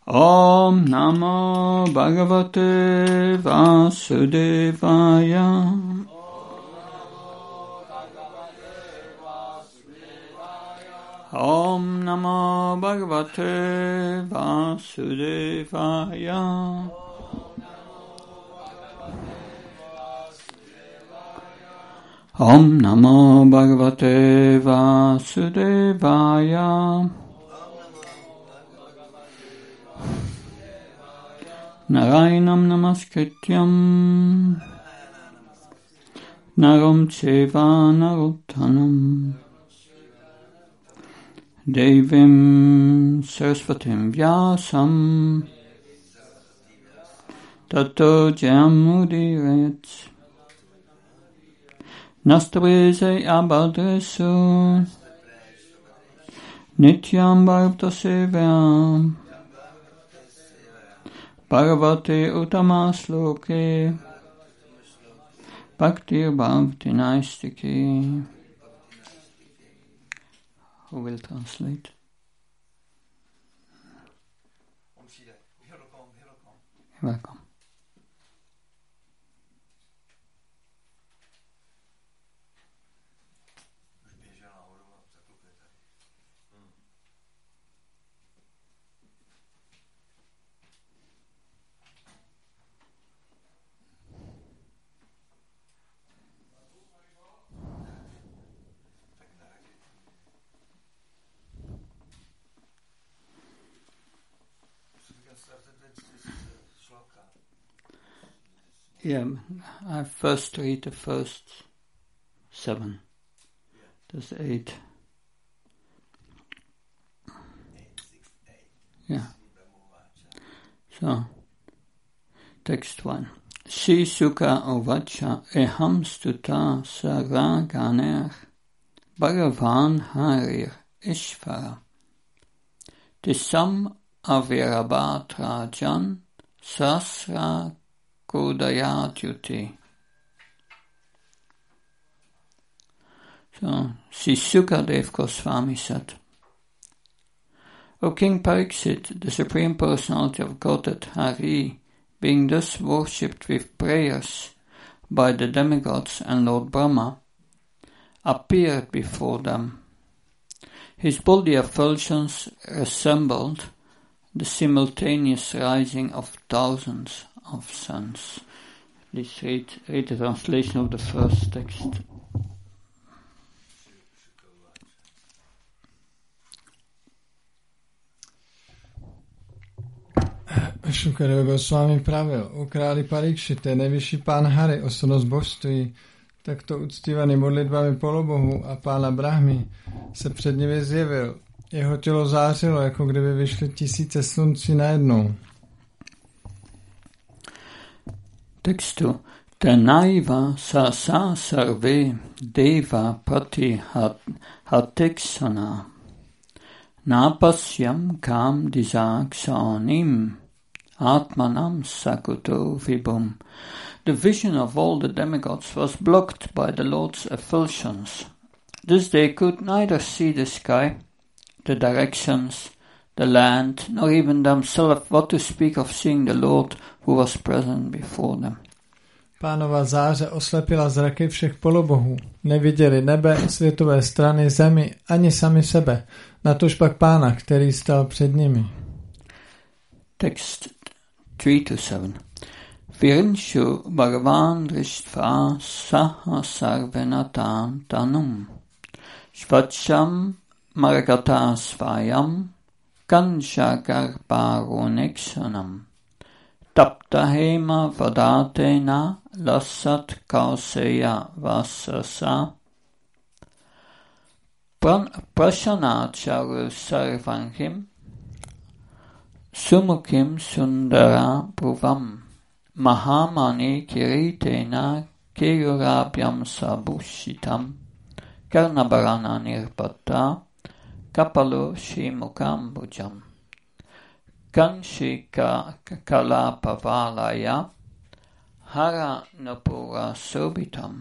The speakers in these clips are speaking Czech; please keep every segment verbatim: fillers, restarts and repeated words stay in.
Om Namo Bhagavate Vasudevaya. Om Namo Bhagavate Vasudevaya. Om Namo Bhagavate Vasudevaya. Narayanam Namaskrityam Naram Cheva Narottanam Devim Saraswatim Vyasam Tato Jamudirayat Nastaveze Abadresu Nityam Bharata Sevyam Bhagavate Uttamasloke Bhaktir Bhavati Naistiki. Who will translate? You're welcome. Yeah, I first read the first seven. There's eight. Yeah. So, text one. Sri Sukha Uvacha Eham Stuta Saraganer Bhagavan Harir Ishvara Tisam Avirabhat Jan Sasra Kodayatyuti. So, Sri Sukadev Goswami said, O King Pariksit, the Supreme Personality of Godhead Hari, being thus worshipped with prayers by the demigods and Lord Brahma, appeared before them. His body effulsions resembled the simultaneous rising of thousands of suns. Please read, read the translation of the first text. Šukadeva Goswami pravil, o králi Parikšite, nejvyšší pán Hari, osobnost božství, takto uctívaný modlitbami polobohu a pána Brahmy, se před nimi zjevil. Jeho tělo zářilo, jako kdyby vyšly tisíce sluncí najednou. Textu. Tanaiva sa sa sarve deva prati hatiksana napasyam kam disaksanim atmanam sakuto vibhum. The vision of all the demigods was blocked by the Lord's effulsions. Thus they could neither see the sky, the directions, the land, nor even themselves, what to speak of seeing the Lord who was present before them. Pánova záře oslepila zraky všech polobohů. Neviděli nebe, světové strany, zemi, ani sami sebe, natož pak pána, který stál před nimi. Text three to seven. Virinshu Bhagavan Drishtva Saha Sarvenatan Tanum Shvacham Maragata Svayam Kanshagarbharonexanam Taptahema Vadatena Lasat Kauseya Vasasa Prashanacharu Sarvanghim Sumukim Sundara Bhuvam Mahamani Kiritena Keyurabhyam Sabhushitam Karnabarana Nirpata Kapalo Shimukambujam Kanshika Kalapavalaya Hara Nupura Sobitam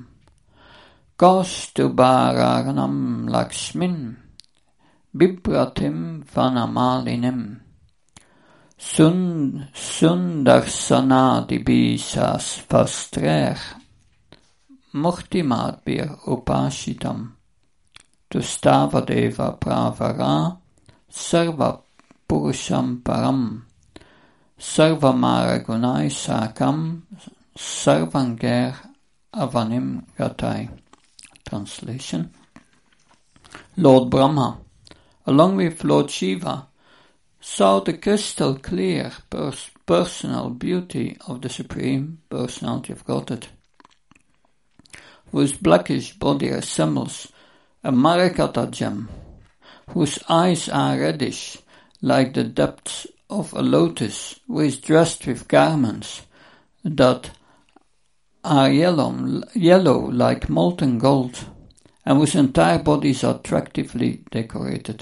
Kaustubaranam Lakshmin Bibratim Vanamalinim Sund, Sundarsanadi bisas fastreh. Muktimadbir upashitam. Tustavadeva pravara. Sarva purusham param. Sarvamara gunai sakam. Sarvanger avanim gatai. Translation. Lord Brahma, along with Lord Shiva, saw the crystal clear pers- personal beauty of the Supreme Personality of Godhead, whose blackish body resembles a Marakata gem, whose eyes are reddish like the depths of a lotus, who is dressed with garments that are yellow, yellow like molten gold, and whose entire body is attractively decorated.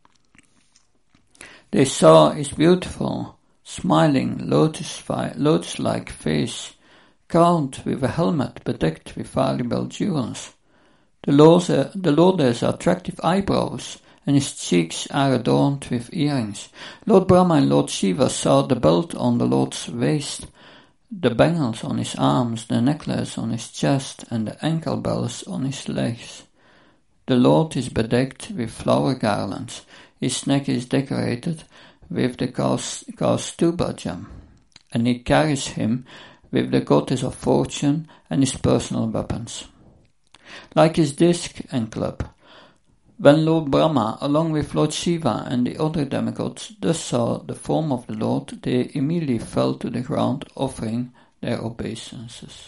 They saw his beautiful, smiling, lotus-like lotus face, crowned with a helmet bedecked with valuable jewels. The Lord, uh, the Lord has attractive eyebrows, and his cheeks are adorned with earrings. Lord Brahma and Lord Shiva saw the belt on the Lord's waist, the bangles on his arms, the necklace on his chest, and the ankle bells on his legs. The Lord is bedecked with flower garlands. His neck is decorated with the Kaustuba gem, and he carries him with the goddess of fortune and his personal weapons, like his disc and club. When Lord Brahma, along with Lord Shiva and the other demigods, thus saw the form of the Lord, they immediately fell to the ground, offering their obeisances.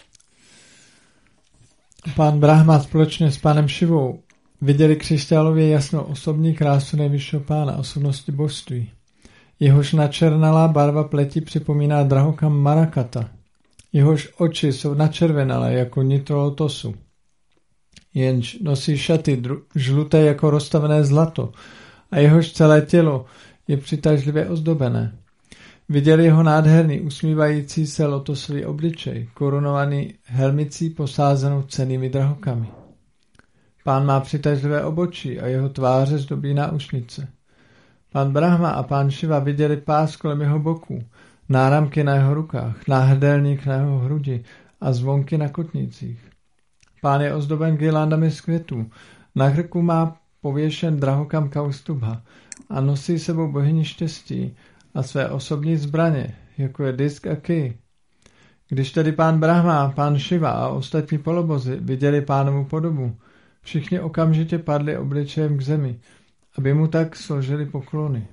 Pán Brahma společně s pánem Šivou viděli křišťálově jasnou osobní krásu nejvyššího pána, osobnosti božství. Jehož načernalá barva pleti připomíná drahokam Marakata. Jehož oči jsou načervenalé jako nitro lotosu. Jenž nosí šaty dru- žluté jako rozstavené zlato a jehož celé tělo je přitažlivě ozdobené. Viděli jeho nádherný, usmívající se lotosový obličej, korunovaný helmicí posázenou cennými drahokami. Pán má přitažlivé obočí a jeho tváře zdobí náušnice. Pán Brahma a pán Šiva viděli pás kolem jeho boků, náramky na jeho rukách, náhrdelník na jeho hrudi a zvonky na kotnících. Pán je ozdoben girlandami z květů, na krku má pověšen drahokam Kaustubha a nosí sebou bohyni štěstí a své osobní zbraně, jako je disk a kij. Když tedy pán Brahma, pán Šiva a ostatní polobozy viděli pánovu podobu, všichni okamžitě padli obličejem k zemi, aby mu tak složili poklony.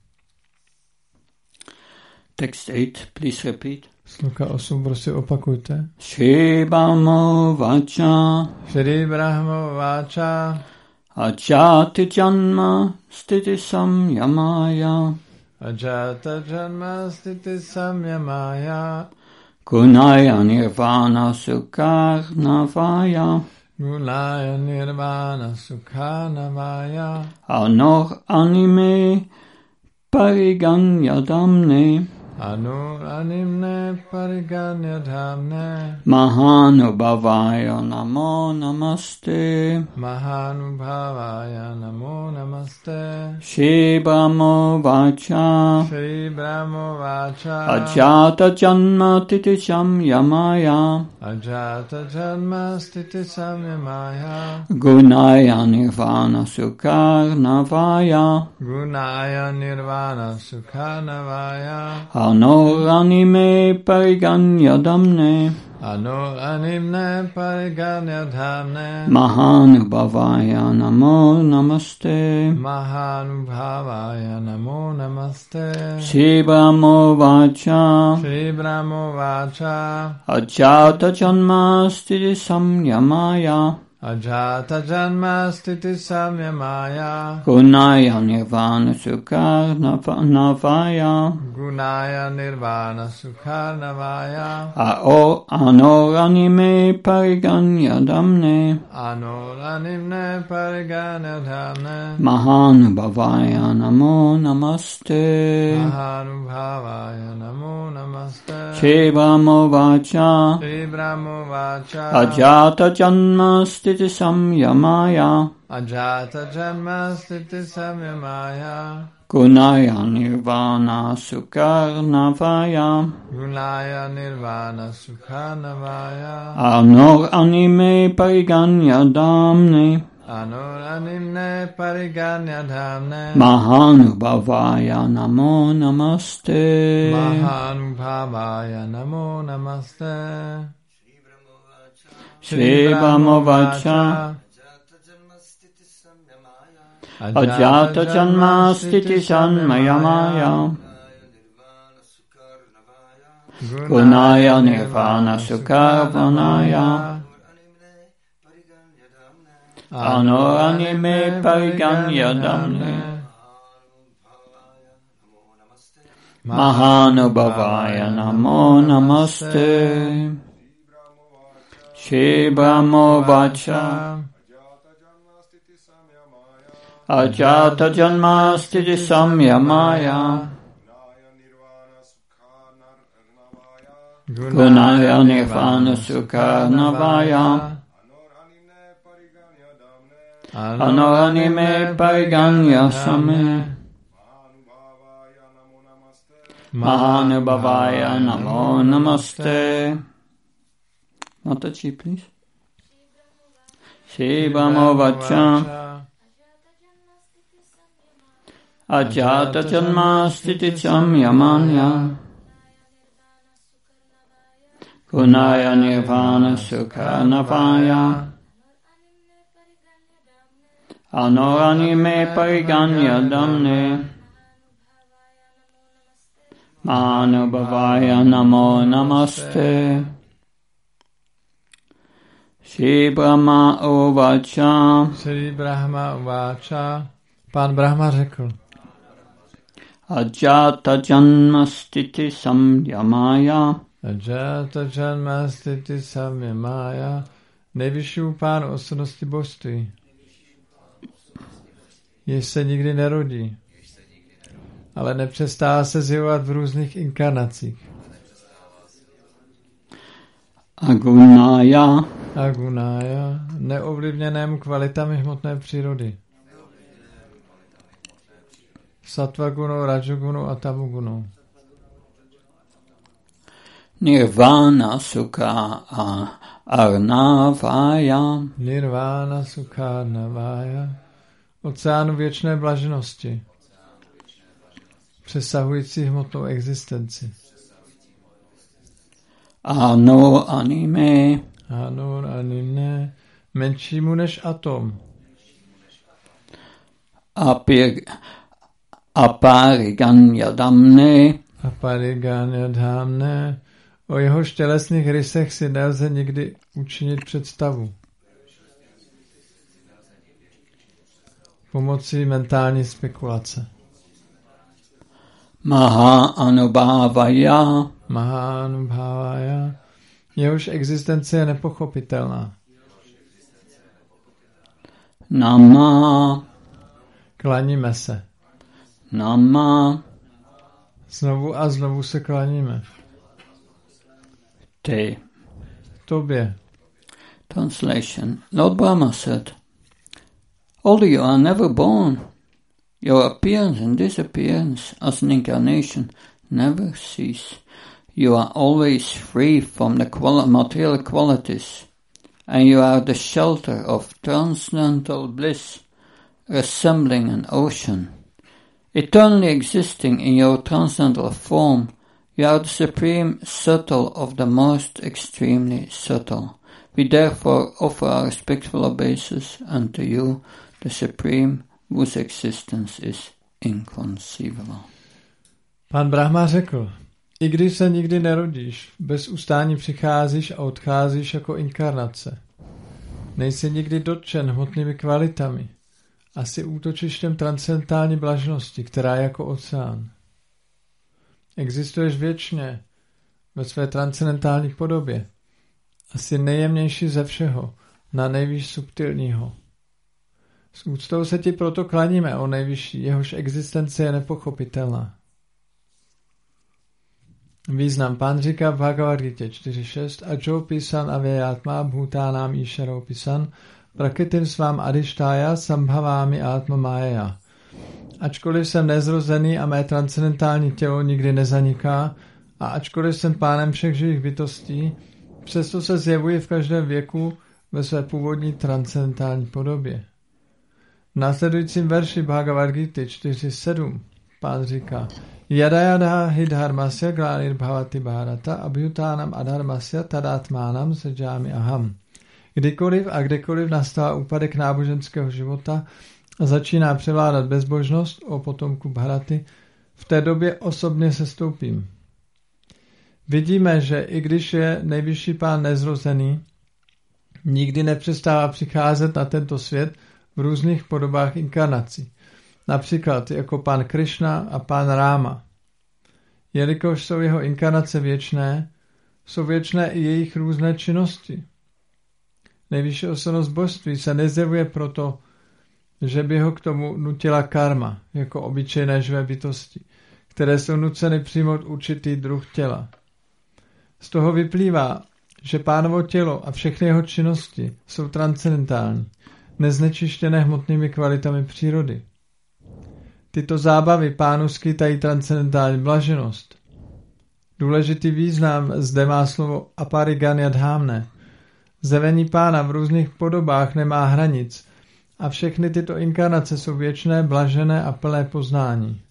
Text eight, please repeat. Sloka osm, prosím opakujte. Shri Brahmo Vacha Shri Brahmo Vacha Ajati Janma Stiti Samyamaya Ajata Janma Stiti Samyamaya Gunaya Nirvana Sukarnavaya Gunaya Nirvana Sukhanavaya Anor Anime Pariganyadamne Anur Animne Pariganyadhamne Mahanubhavaya Namo Namaste Mahanubhavaya Namo Namaste Shri Brahmo Vacha Shri Brahmo Vacha Ajata Janma Titi Samyamaya Ajata Janma Stiti Samyamaya Gunaya Nirvana Sukarnavaya Gunaya Nirvana Sukhanavaya Anor Anime Pariganyadamne Anur Animne Pariganyadhamne Mahanubhavaya Namo Namaste Mahanubhavaya Namo Namaste Shri Brahmo Vacha Shri Brahmo Vacha Ajata Janma Stiti Samyamaya Ajata Janma Stiti Samyamaya Gunaya Nirvana Sukarnavaya Gunaya Nirvana Sukhanavaya Ao Anor Anime Pariganyadamne Anur Animne Pariganyadhamne Mahanubhavaya Namo Namaste Mahanubhavaya Namo Namaste Shri Brahmo Vacha Shri Brahmo Vacha Ajata Janma Stiti Samyamaya Ajata Janma Stiti Samyamaya Gunaya Nirvana Sukarnavaya Gunaya Nirvana Sukhanavaya Anor Anime Pariganya Damne Anur Animne Pariganya Dhamne Mahanubhavaya Namo Namaste Mahanubhavaya Namo Namaste Shri Brahmo Vacha Ajata Janma Stiti Sanmayamaya Gunaya Nirvana Sukarvanaya Anoranime Pariganya Damne Mahanubhavaya Namo Namaste Shri Brahmo Vacha Ajata Janma Stiti Samyamaya Gunaya Nirvana Sukhanavaya Anoranime Pariganya Same Mahanubhavaya Namo Namaste. Mataji, please. Shri Brahmo Vacha Ajata Janma Stiti Samyamaya Gunaya Nirvana Sukhanavaya Anoranime Pariganya Damne Mahanubhavaya Namo Namaste. Shri Brahma Uvacha Shri Brahma Uvacha Pán Brahma řekl Ajata Janma Stiti Samyamaya Ajata Janma Stiti Samyamaya Nejvyšší Pán osobnosti božství, jež se nikdy nerodí, ale nepřestává se zjevovat v různých inkarnacích. Agunaya Agunaya, neovlivněnému kvalitami hmotné přírody. Sattvagunou, Rajogunu a Tamogunu. Nirvana Sukha Arnavaya Nirvana Sukha Arnavaya, oceánu věčné blaženosti, přesahující hmotnou existenci. Ano anime Ano anime, menšímu než atom. Apir Apariganya Damne Apariganya Dhamne, o jehož tělesných rysech si nelze nikdy učinit představu. Pomocí mentální spekulace. Maha Anubhavaya Maha Anubhavaya, jehož existence je nepochopitelná. Nama Klaníme se. Nama Znovu a znovu se klaníme. Te. Tobě. Translation. Lord Brahma said, although you are never born, your appearance and disappearance as an incarnation never cease. You are always free from the quali- material qualities, and you are the shelter of transcendental bliss, resembling an ocean. Eternally existing in your transcendental form, you are the supreme subtle of the most extremely subtle. We therefore offer our respectful obeisance unto you, the supreme, whose existence is inconceivable. Pan Brahma řekl, i když se nikdy nerodíš, bez ustání přicházíš a odcházíš jako inkarnace. Nejsi nikdy dotčen hmotnými kvalitami a jsi útočištěm transcendentální blažnosti, která je jako oceán. Existuješ věčně ve své transcendentální podobě a jsi nejjemnější ze všeho, na nejvýš subtilního. S úctou se ti proto klaníme, o nejvyšší, jehož existence je nepochopitelná. Význam pán říká v Bhagavad Gita čtyři šest Ajo pisan avyatma bhutanam isharo pisan prakritim svám adishtája sambhavámi atma mája. Ačkoliv jsem nezrozený a mé transcendentální tělo nikdy nezaniká a ačkoliv jsem pánem všech živých bytostí, přesto se zjevuje v každém věku ve své původní transcendentální podobě. V následujícím verši Bhagavad Gita čtyři sedm pán říká Yada yada hi dharmasya glanir bhavati bharata abhyutanam adharmasya tadatmanam sajami aham. Kdykoliv a kdekoliv nastává úpadek náboženského života a začíná převládat bezbožnost o potomku Bharaty, v té době osobně se stoupím. Vidíme, že i když je nejvyšší pán nezrozený, nikdy nepřestává přicházet na tento svět v různých podobách inkarnací. Například jako pán Krishna a pán Ráma. Jelikož jsou jeho inkarnace věčné, jsou věčné i jejich různé činnosti. Nejvyšší osobnost božství se nezjevuje proto, že by ho k tomu nutila karma, jako obyčejné živé bytosti, které jsou nuceny přijmout určitý druh těla. Z toho vyplývá, že pánovo tělo a všechny jeho činnosti jsou transcendentální, neznečištěné hmotnými kvalitami přírody. Tyto zábavy pánu skýtají transcendentální blaženost. Důležitý význam zde má slovo apariganyadhámne. Zjevení pána v různých podobách nemá hranic a všechny tyto inkarnace jsou věčné, blažené a plné poznání.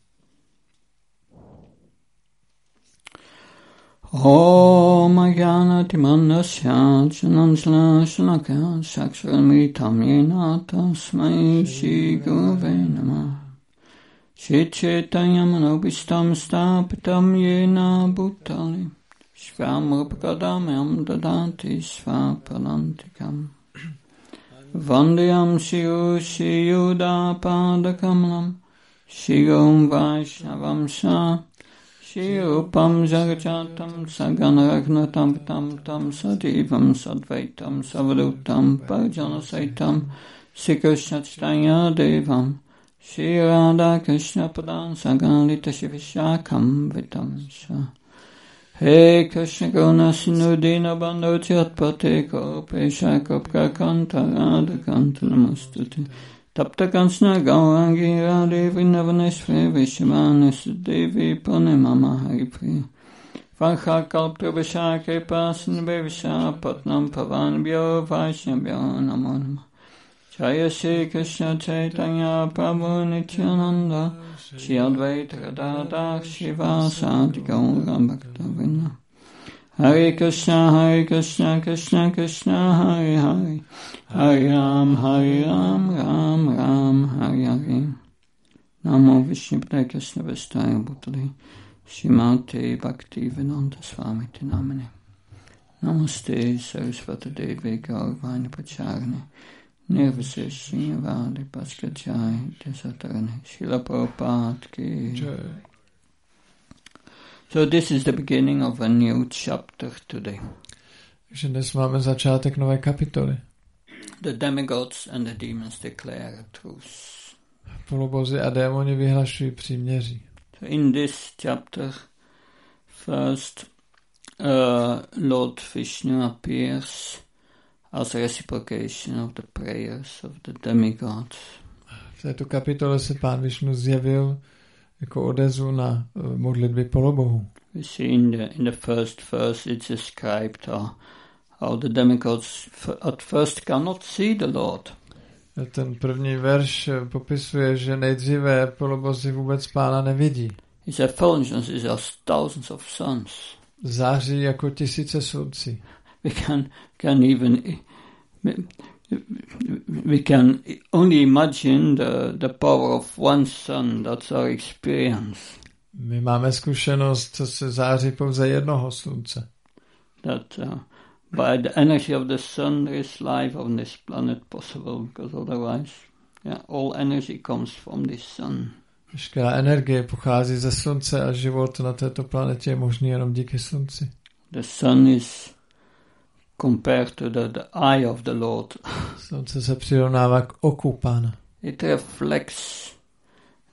Om Ajnana Timandasya Janamsla Shalakya Sakshamritam Yena Tasmai Shri Gurave Namah Chaitanya Manobishtam Stapitam Yena Bhutale Svam Rupakadamyam Dadanti Svapalantikam Vandeyam Shiru Shiyuda Padakamalam Shirum Vaishnavam Sa Shirupam Jagachatam Saganaragnatam Tam Tam Sadivam Sadvaitam Savadutam Parjanasaitam Sikrishnachtanya Devam Shri Radha Krishna Padan Sagalita Shivishakam Vitam Sa He Krishna Guna Sindhu Dina Bandhu Chatpate Kopesha Kopka Kanta Radha Kanta Namastute Tapta Kansna Gaurangi Radhe Vrindavaneshwari Vishwanasu Devi Purnimama Haripriya Vakha Kalpta Vishake Pasinve Visha Patnam Pavanbhyo Vaishnavyo Namo Namah Jaya Shri Krishna Chaitanya Prabhu Nityananda Shri Advaita Gadadhar Shivasadi Gaura Bhaktavrinda Hare Krishna Hare Krishna Krishna Krishna Hare Hare Hare Ram Hare Ram Ram Ram Hare Hare Namo Vishnupadaya Krishna Vestaya Bhutale Shrimate Bhaktivedanta Swamiti Namane Namaste Saraswati Devi Gaurvani Pacharne Nirvaseshinya Vadi Paskachai Desatarane Srila Prabhupada Ki Jai. So this is the beginning of a new chapter today. Takže dnes máme začátek nové kapitoly. The demigods and the demons declare a truce. Polobozy a démoni vyhlašují příměří. So in this chapter, first uh, Lord Vishnu appears as a reciprocation of the prayers of the demigods. V této kapitole se pán Višnu zjevil jako odezvu na modlitby polobohu. We see in the in the first verse it's described how, how the demigods at first cannot see the Lord. Ten první verš popisuje, že nejdříve polobozy vůbec pána nevidí. His effulgence is as thousands of suns. Září jako tisíce sluncí. We can can even we can only imagine the, the power of one sun. That's our experience. My máme zkušenost, co se září pouze jednoho slunce. That uh, by the energy of the sun there is life on this planet possible, because otherwise, yeah, all energy comes from this sun. Veškerá energie pochází ze slunce a život na této planetě je možný jenom díky slunci. The sun is compared to the, the eye of the Lord. Slunce se přirovnává k oku pána. It reflects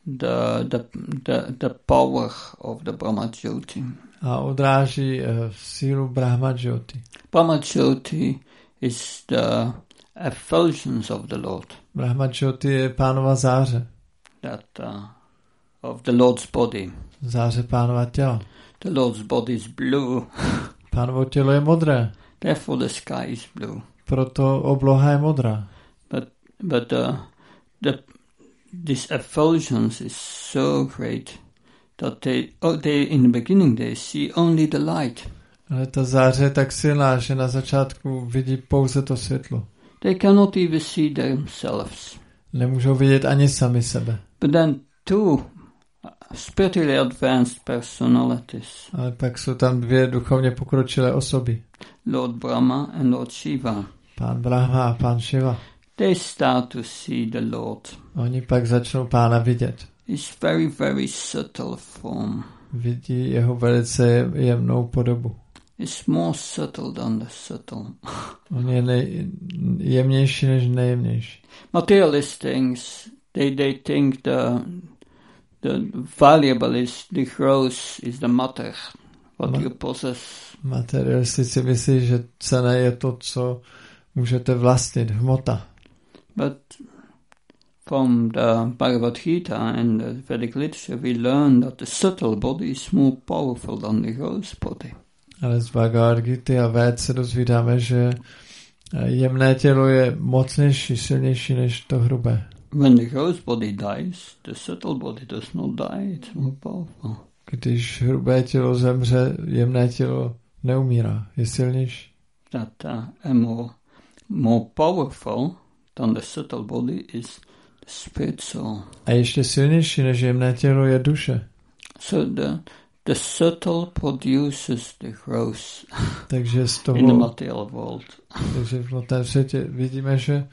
the the the, the power of the Brahmajyoti. A odráží uh, sílu Brahmajyoti. Brahmajyoti is the effulgence of the Lord. Brahmajyoti je Pánova záře. That uh, of the Lord's body. Záře Pánova těla. The Lord's body is blue. Pánovo tělo je modré. Therefore the sky is blue. Proto obloha je modrá. But but uh, the this effulgence is so great that they oh, they in the beginning they see only the light. Ale ta záře je tak silná, že na začátku vidí pouze to světlo. They cannot even see themselves. Nemůžou vidět ani sami sebe. But then two spiritually advanced personalities. Ale pak jsou tam dvě duchovně pokročilé osoby. Lord Brahma and Lord Shiva. Pán Brahma a pán Shiva. They start to see the Lord. Oni pak začnou Pána vidět. His very, very subtle form. Vidí jeho velice jemnou podobu. It's more subtle than the subtle. On je nej, jemnější než nejjemnější. Materialist things, they, they think the the valuable is the gross, is the matter, what Ma- you possess. Materialistici myslí, že cenné je to, co můžete vlastnit, hmota. But from the Bhagavad Gita and the Vedic literature we learn that the subtle body is more powerful than the gross body. Ale z Bhagavad Gita a Véd se dozvídáme, že jemné tělo je mocnější, silnější než to hrubé. When the gross body dies, the subtle body does not die, it's more powerful. Když hrubé tělo zemře, jemné tělo neumírá, je silnější. That uh, more, more powerful than the subtle body is the spirit soul. A ještě silnější než jemné tělo je duše. So the the subtle produces the gross. Takže z toho, in the material world. Takže v tom světě vidíme, že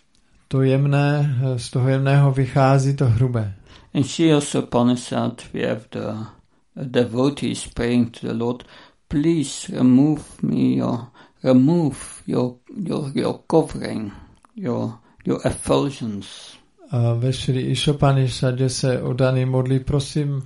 to jemné, z toho jemného vychází to hrubé. In Shiasa Upanishad we have the devotees praying to the Lord, please remove me your remove your your your covering, your your effulgence. A ve Šri Išopanishadě se oddaný modlí, prosím,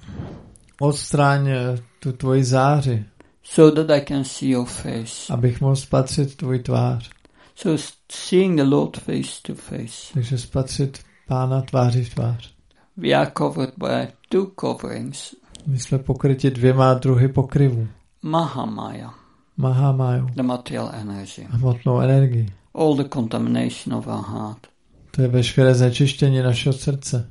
odstráň tu tvoji záři. So that I can see your face. Abych mohl spatřit tvůj tvář. So seeing the Lord face to face. Takže spatřit Pána tváří v tvář. We are covered by two coverings. My jsme pokryti dvěma druhy pokryvů. Mahamaya. Mahamaya. The material energy. Hmotnou energii. All the contamination of our heart. To je veškeré znečištění našeho srdce.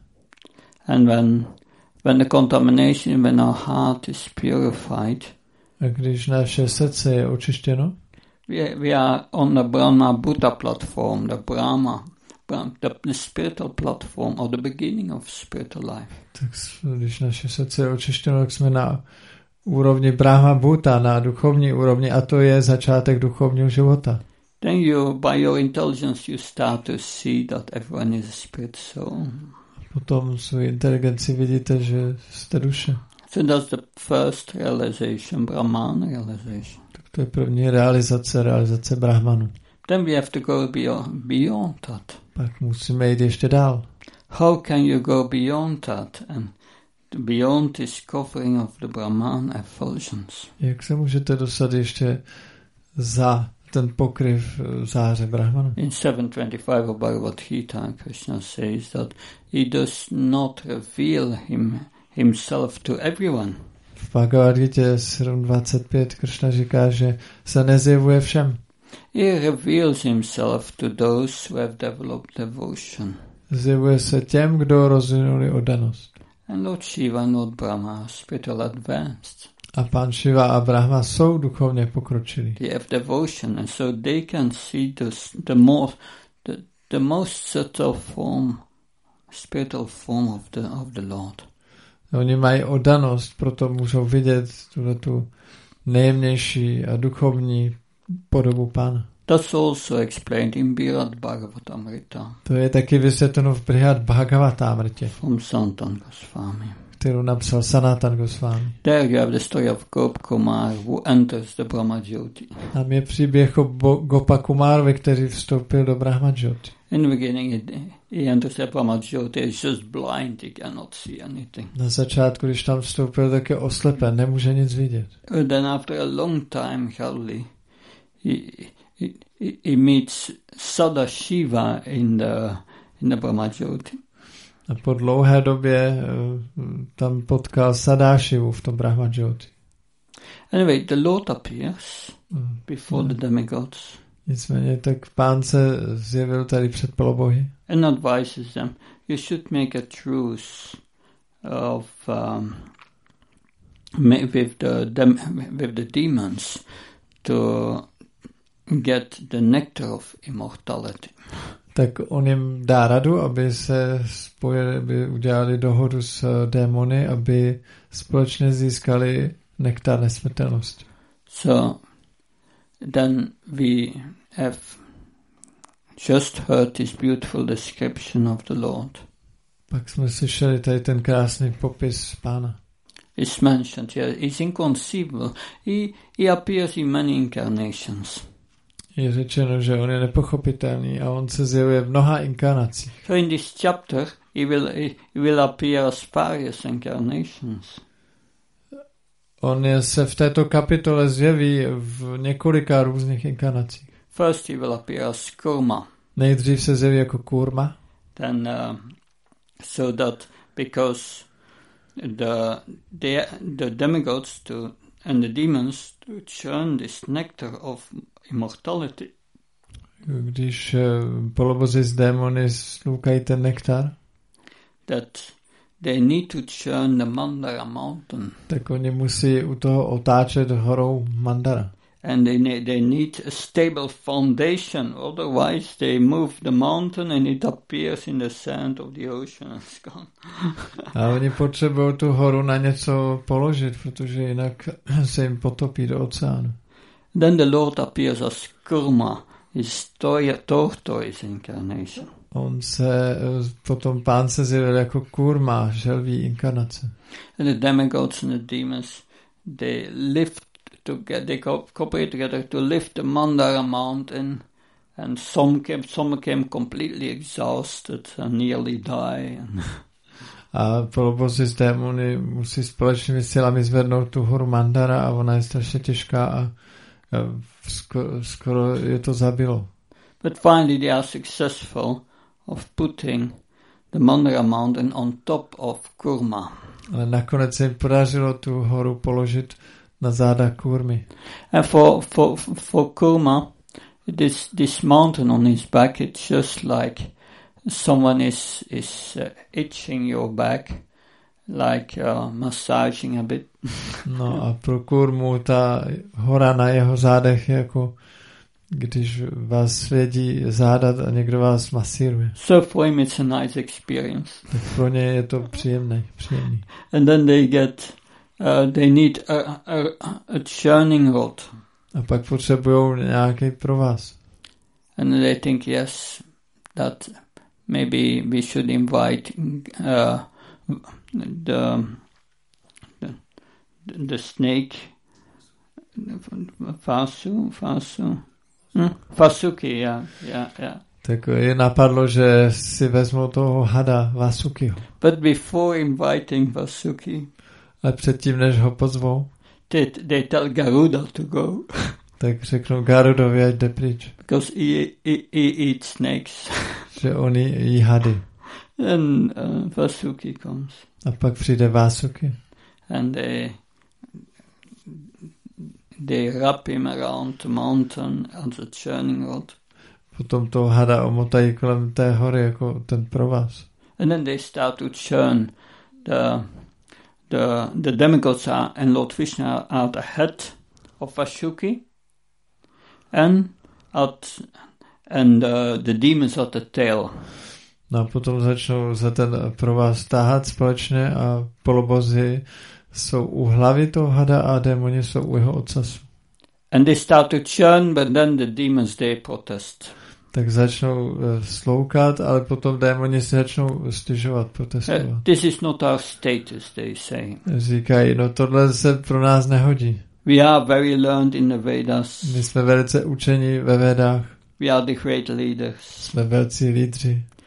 And when when the contamination, when our heart is purified, a když naše srdce je očištěno, we, we are on the Brahma Buddha platform, the Brahma, the, the spiritual platform, or the beginning of spiritual life. Tak když naše srdce je očištěno, tak jsme na úrovni Brahma Buddha, na duchovní úrovni, a to je začátek duchovního života. Then you, by your intelligence, you start to see that everyone is a spirit soul. Potom svou inteligenci vidíte, že jste duše. So that's the first realization, Brahman realization. Tak to je první realizace, realizace Brahmanu. Then we have to go beyond, beyond that. Pak musíme jít ještě dál. How can you go beyond that and beyond this covering of the Brahman effulgence? Jak se můžete dostat ještě za ten pokryv záře Brahmana? In seven twenty-five of Bhagavad Gita, Krishna says that he does not reveal him himself to everyone. V Bhagavad Gita sedm dvacet pět Krishna říká, že se nezjevuje všem. He reveals himself to those who have developed devotion. Zjevuje se těm, kdo rozvinuli oddanost. And Lord Shiva and Lord Brahma are spiritual advanced. A pán Shiva a Brahma jsou duchovně pokročilí. They have devotion, and so they can see the the more the, the most subtle form, spiritual form of the of the Lord. Oni mají oddanost, proto můžou vidět tu nejjemnější a duchovní podobu Pána. That's also explained in Brihad Bhagavatamrita. To je taky vysvětleno v Brihad Bhagavatamritě. From Sanatan Goswami. Kterou napsal Sanatan Goswami. There you have the story of Gop Kumar who enters the Brahmajyoti. Tam je příběh o Gopa Kumarovi, který vstoupil do Brahmajyoti. In the beginning it, he enters the Brahmajyoti, he's just blind, he cannot see anything. Na začátku, když tam vstoupil, tak je oslepen, nemůže nic vidět. And then after a long time, Charlie, he, he, he meets Sadashiva in the, in the Brahmajyoti. A po dlouhé době tam potkal Sadashivu v tom Brahmajyoti. Anyway, the Lord appears before the demigods. Nicméně tak pán se zjevil tady před polobohy. And advises them, you should make a truce of um, with the dem, with the demons to get the nectar of immortality. Tak on jim dá radu, aby se spojili, aby udělali dohodu s démony, aby společně získali nektar nesmrtelnosti. So then we have just heard this beautiful description of the Lord. Pak jsme slyšeli tady ten krásný popis pána. It's mentioned here. It's inconceivable. He, he appears in many incarnations. Je řečeno, že on je nepochopitelný a on se zjevuje v mnoha inkarnacích. So in this chapter, he will, he will appear as various incarnations. On je se v této kapitole zjeví v několika různých inkarnacích. First he will appear as Kurma. Nejdřív se zjeví jako Kurma. Then, uh, so that because the, the, the demigods to, and the demons to churn this nectar of immortality. Když polobozy z démony slúkají ten nektar, that they need to churn the Mandara mountain. Tak oni musí u toho otáčet horou Mandara. And they need, they need a stable foundation, otherwise they move the mountain and it appears in the sand of the ocean and it's gone. A oni potřebují tu horu na něco položit, protože jinak se jim potopí do oceánu. Then the Lord appears as Kurma, his tortoise incarnation. On se, potom pán se zjevil jako Kurma, želví inkarnace. And the demigods and the demons, they lift together, they cooperate together to lift the Mandara mountain, and some came, some came completely exhausted and nearly die. A polobozy z démony musí společnými silami zvednout tu horu Mandara a ona je strašně těžká a skoro, skoro je to zabilo. But finally they are successful of putting the Mandara mountain on top of Kurma. Ale nakonec se jim podařilo tu horu položit na záda Kurmy. And for, for, for Kurma, this, this mountain on his back, it's just like someone is, is uh, itching your back, like uh, massaging a bit. No a pro Kurmu ta hora na jeho zádech je jako když vás svědí záda a někdo vás masíruje. So for him it's a nice experience. Tak pro ně je to příjemný, příjemný. And then they get, uh, they need a, a, a churning rod. A pak potřebují nějaký provaz. And they think, yes, that maybe we should invite uh, the, the the snake, Vasu, Vasu. Hmm? Vasuki, yeah, yeah, yeah. Tak je napadlo, že si vezmou toho hada Vasukiho. But before inviting Vasuki, ale předtím, než ho pozvou, they, they tell Garuda to go. Tak řeknou Garudovi, ať jde pryč. Because he, he, he eats snakes. Že on jí hady. And uh, Vasuki comes. A pak přijde Vasuki. And they they wrap him around the mountain as a churning rod. Potom toho hada omotají kolem té hory jako ten provaz. And then they start to churn. The the the demigods are, and Lord Vishnu are the head of Vasuki, and at and uh, the demons are the tail. No a potom začnou za ten provaz táhat společně a polobozy jsou u hlavy toho hada a démoni jsou u jeho ocasu. And they start to churn, but then the demons, they protest. Tak začnou uh, sloukat, ale potom démoni si začnou stěžovat, protestovat. Uh, this is not our status, they say. Říkají, no tohle se pro nás nehodí. We are very learned in the Vedas. My jsme velice učení ve Védách. We are the great leaders. Jsme velcí lídři.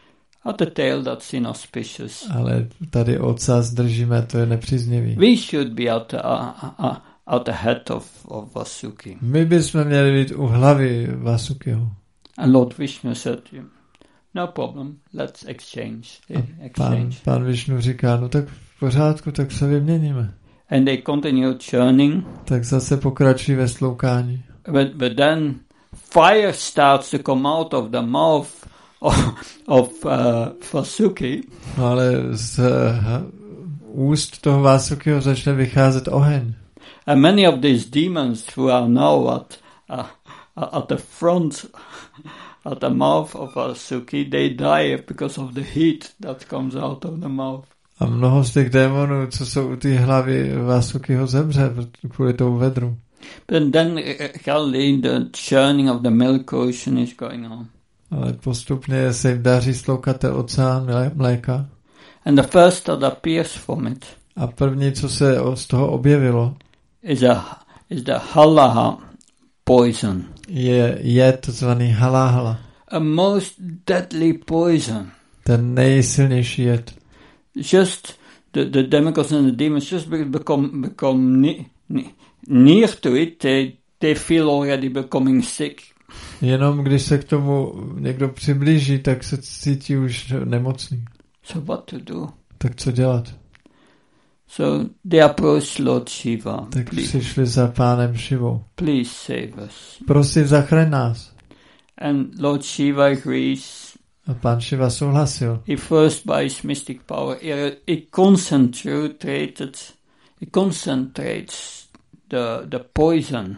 At the tail, that's inauspicious. Ale tady ocas držíme, to je nepříznivý. We should be at the, uh, uh, at the head of, of Vasuki. My bychom měli být u hlavy Vasukiho. And Lord Vishnu said, no problem, let's exchange. They Pán, exchange. pán Višnu říká, no tak v pořádku, tak se vyměníme. And they continue churning. Tak zase pokračují ve sloukání. But, but then fire starts to come out of the mouth of, of uh, Vasuki. No ale z uh, úst toho Vasukiho začne vycházet oheň. And many of these demons who are now at uh, at the front, at the mouth of Vasuki, they die because of the heat that comes out of the mouth. A mnoho z těch démonů, co jsou u té hlavy Vasukiho, zemře kvůli tomu vedru. But then uh, the churning of the milk ocean is going on. Ale postupně se jim daří sloukat ten oceán mléka. And the first that appears from it A první, co se z toho objevilo, is a is the halaha poison. je jed zvaný haláhala. A most deadly poison. Ten nejsilnější jed. Just the, the demigods and the demons just become become ne, ne, near to it, they, they feel already becoming sick. Jenom když se k tomu někdo přiblíží, tak se cítí už nemocný. So what to do? Tak co dělat? So they approached Lord Shiva. Tak Please, přišli za pánem Šivou. please save us. Prosím, zachraň nás. And Lord Shiva agrees. A pán Šiva souhlasil. He first, by his mystic power, he, he concentrated, he concentrates the the poison.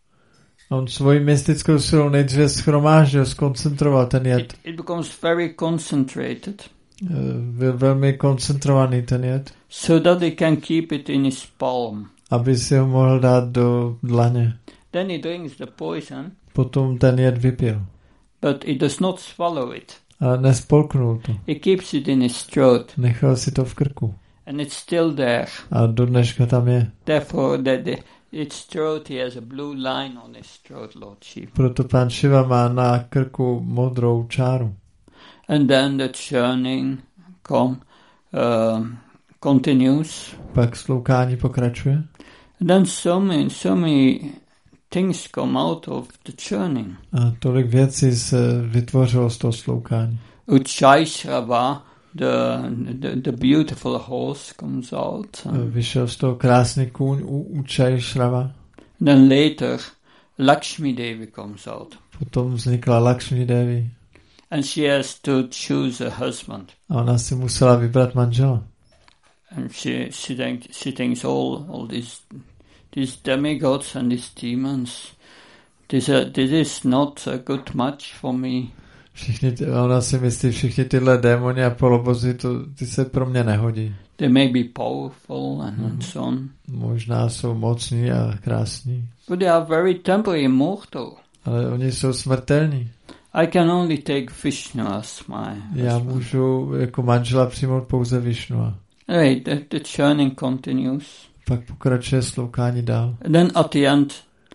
On svojí mystickou silou nejdříve schromáždil, skoncentroval ten jed. It, it becomes very concentrated, Byl velmi koncentrovaný ten jed, so that he can keep it in his palm. aby si ho mohl dát do dlaně. Then he drinks the poison, Potom ten jed vypil. but he does not swallow it. Ale nespolknul to. He keeps it in his throat, Nechal si to v krku. and it's still there. A do dneška tam je. Therefore, the, the, its throat, he has a blue line on his throat, Lord Shiva. Proto pán Šiva má na krku modrou čáru. And then the churning come, uh, continues. Pak sloukání pokračuje. And then so many, so many things come out of the churning. A tolik věcí se vytvořilo z toho sloukání. Uchai-shrava, the, the the beautiful horse, comes out. And Vyšel z toho krásný kůň u Uchai-shrava. then later, Lakshmi Devi comes out. Potom vznikla Lakshmi Devi. And she has to choose a husband. A ona si musela vybrat manžela. And she she thinks she thinks all all these these demigods and these demons. This uh, this is not a good match for me. Všichni, ty, ona si myslí, všichni tyhle démoni a polobozy, to, ty se pro mě nehodí. They may be powerful and, and so on, Možná jsou mocní a krásní, but they are very temporary, mortal. ale oni jsou smrtelní. I can only take Vishnu as my Já husband. můžu jako manžela přijmout pouze Višnua. Anyway, the, the churning continues. Pak pokračuje sloukání dál. And then at the end,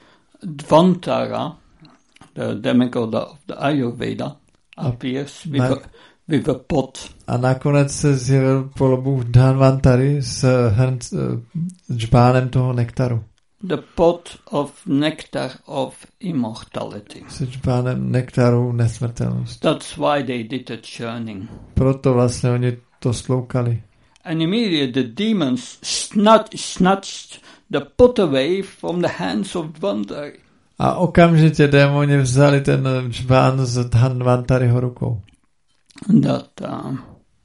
Dvantara, the demigod of the Ayurveda, appears with, Ma- a, with a pot. A nakonec se zjevil polobůh Dhanvantari s hrnc, s džbánem toho nektaru. The pot of nectar of immortality. S džbánem nektaru nesmrtelnost. That's why they did the churning. Proto vlastně oni to sloukali. And immediately the demons snatch, snatched the pot away from the hands of Dvantari. A okamžitě démoni vzali ten džbán z Dhanvantariho rukou. That, uh,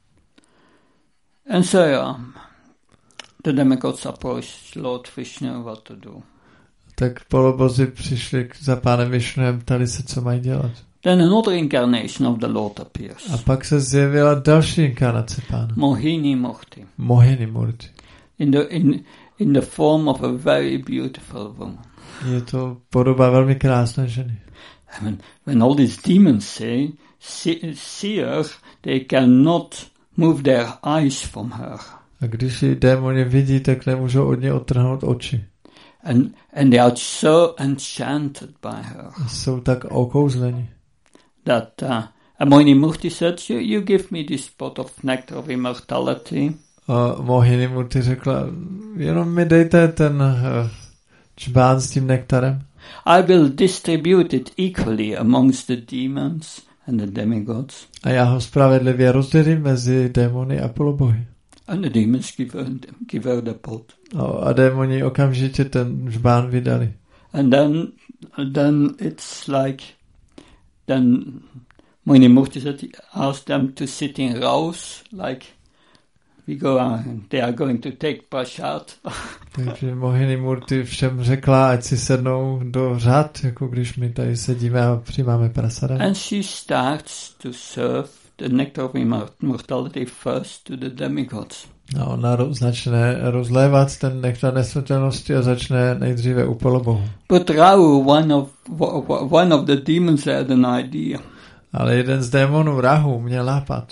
and so yeah, the demigods approached Lord Vishnu what to do. Tak polobozy přišli k- za pánem Višnuem, ptali se, co mají dělat. Then another incarnation of the Lord appears. A pak se zjevila další inkarnace pána. Mohini Murti. Mohini Murti. In the, in, in the form of a very beautiful woman. Je to podoba velmi krásné ženy. When, when all these demons say, see, see her, they cannot move their eyes from her. A když ji démoni vidí, tak nemůžou od něj odtrhnout oči. And, and they are so enchanted by her Jsou tak okouzleni. that uh, And Mohini Murti said, you, you give me this pot of nectar of immortality. A Mohini Murti řekla, jenom mi dejte ten uh, čbán s tím nektarem. I will distribute it equally amongst the demons and the demigods. A já ho spravedlivě rozdělím mezi démony a polobohy. And the demons give her, give her the pot. No, a démoni okamžitě ten žbán vydali. And then, then it's like, then Mohini Murti said, asked them to sit in rows, like we go on, they are going to take prasad. Takže Mohini Murti všem řekla, ať si sednou do řad, jako když my tady sedíme a přijímáme prasada. And she starts to serve the nectar of immortality first to the demigods. A ona ro- začne rozlévat ten nektar nesmrtelnosti a začne nejdříve u polobohu. But Rahu, one of one of the demons, had an idea. Ale jeden z démonů Rahu měl nápad.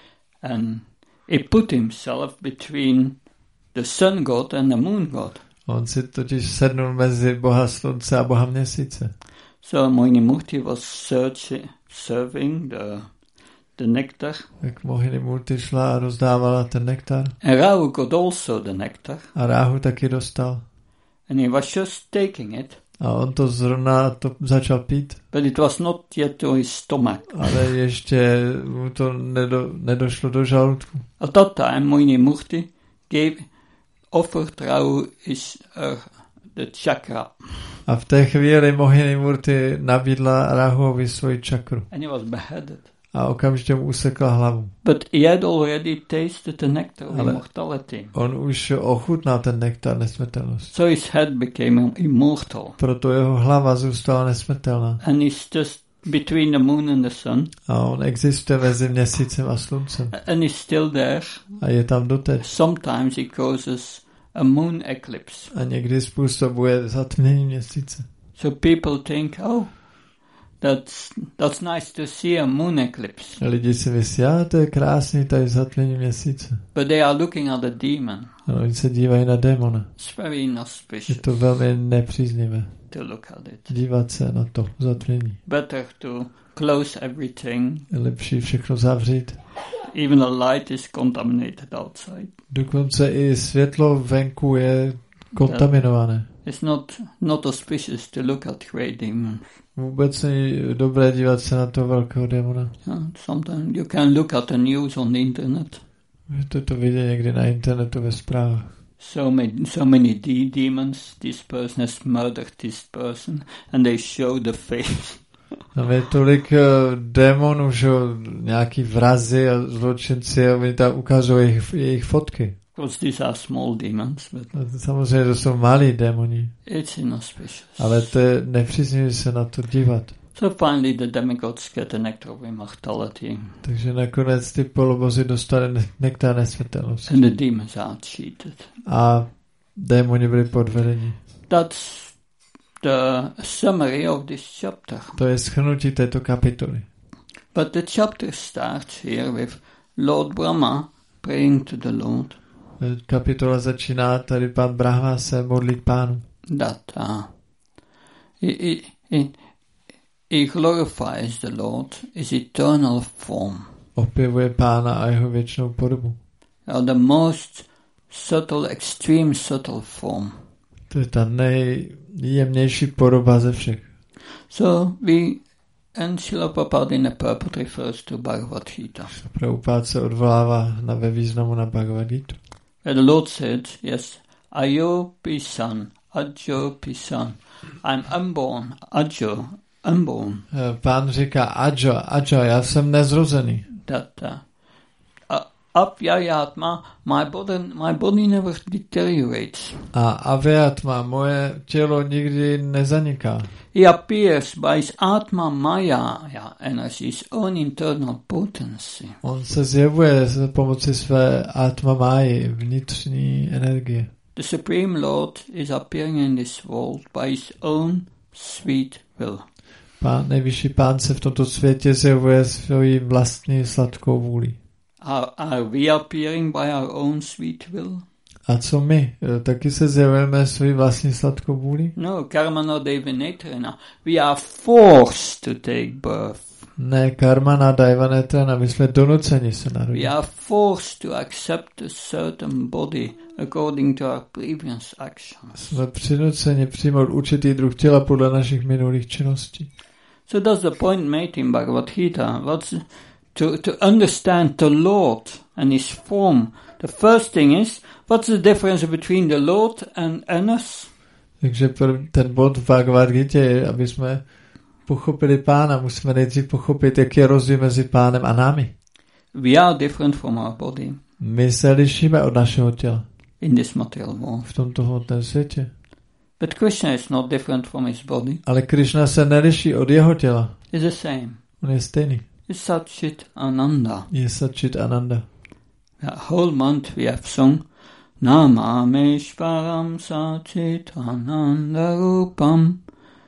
And he put himself between the sun god and the moon god. On si totiž sednul mezi boha slunce a boha měsíce. So Mohini Murti was searching, serving the the nectar. Tak Mohini Murti šla a rozdávala ten nektar. And Rahu got also the nectar. A Rahu taky dostal. And he was just taking it. A on to zrovna to začal pít. But it was not yet to his stomach. Ale ještě mu to nedo, nedošlo do žaludku. At that time, Mohini Murti gave, offered Rahu his, uh, the chakra. A v té chvíli Mohini Murti nabídla Rahuovi svoji čakru. And he was beheaded. A okamžitě mu usekla hlavu. But he had already tasted the nectar of Ale immortality. on už ochutnal ten nektar nesmrtelnosti. So his head became immortal. Proto jeho hlava zůstala nesmrtelná. And he's just between the moon and the sun. A on existuje mezi měsícem a sluncem. And he's still there. A je tam doteď. Sometimes he causes a moon eclipse. A někdy způsobuje zatmění měsíce. So people think, oh, that's that's nice to see a moon eclipse. Lidi si myslí, a to je krásný, tady zatmění měsíce. But they are looking at the demon. A oni se dívají na démona. It's very inauspicious. Je to velmi nepříznivé. To look at it. Dívat se na to zatmění. Better to close everything. Je lepší všechno zavřít. Even the light is contaminated outside. Dokonce i světlo venku je kontaminované. It's not not auspicious to look at great demons. Vůbec není dobré dívat se na toho velkého démona. Yeah, sometimes you can look at the news on the internet. Můžete to vidět někdy na internetu ve zprávách. So many, so many de- demons. This person has murdered this person, and they show the face. Tam je tolik uh, démonů, že nějaký vrazi a zločinci a oni tam ukážou jejich, jejich fotky. Because these are small demons, but A samozřejmě to jsou malí démoni. it's inauspicious. Ale to je nepříznivý se na to dívat. So finally the demigods get the nectar of immortality. Takže nakonec ty polobozy dostali nektar nesmrtelnosti. And the demons are cheated. A démoni byli podvedeni. That's the summary of this chapter. To je shrnutí této kapitoly. But the chapter starts here with Lord Brahma praying to the Lord. Kapitola začíná, tady pan Brahma se modlí k Pánu. That uh, he, he, he, he glorifies the Lord, his eternal form. Opěvuje Pána a jeho věčnou podobu. Uh, the most subtle, extreme subtle form. To je ta nejjemnější podoba ze všech. So we, and Srila Prabhupada in the purport refers to Bhagavad Gita. Prabhupada se odvolává na ve významu na Bhagavad Gita. Where the Lord said, yes, Ayo Pisan, Ajo Pisan, I'm unborn, Ajo, unborn. Pán říká, Ajo, Ajo, já jsem nezrozený. That uh, Avyayatma, my body, my body never deteriorates. A Avyatma, moje tělo nikdy nezaniká. He appears by his Atma Maya and as his own internal potency. On se zjevuje za pomoci své Atma Maji, vnitřní energie. The Supreme Lord is appearing in this world by his own sweet will. Pán, nejvyšší pán se v tomto světě zjevuje svojí vlastní sladkou vůli. Are, are we appearing by our own sweet will? A co my? Taky se zjevujeme svojí vlastní sladkou vůli? No, karma no devinatena. We are forced to take birth. Ne karmana daivanetana, my jsme donuceni se narodit. We are forced to accept a certain body according to our previous actions. Jsme přinuceni přijmout určitý druh těla podle našich minulých činností. So that's the point made in Bhagavad Gita. What's to, to understand the Lord and his form. The first thing is, what's the difference between the Lord and, and us? Takže ten bod v Bhagavad Gita je, aby jsme pochopili Pána, musíme nejdřív pochopit, jaký je rozdíl mezi Pánem a námi. We are different from our body. My se lišíme od našeho těla. In this material world. V tomto hmotném světě. But Krishna is not different from his body. Ale Krishna se neliší od jeho těla. It's the same. On je stejný. It's Satchit Ananda. Je Satchit Ananda. A whole month we have sung Namameshvaram Satchit Ananda Rupam.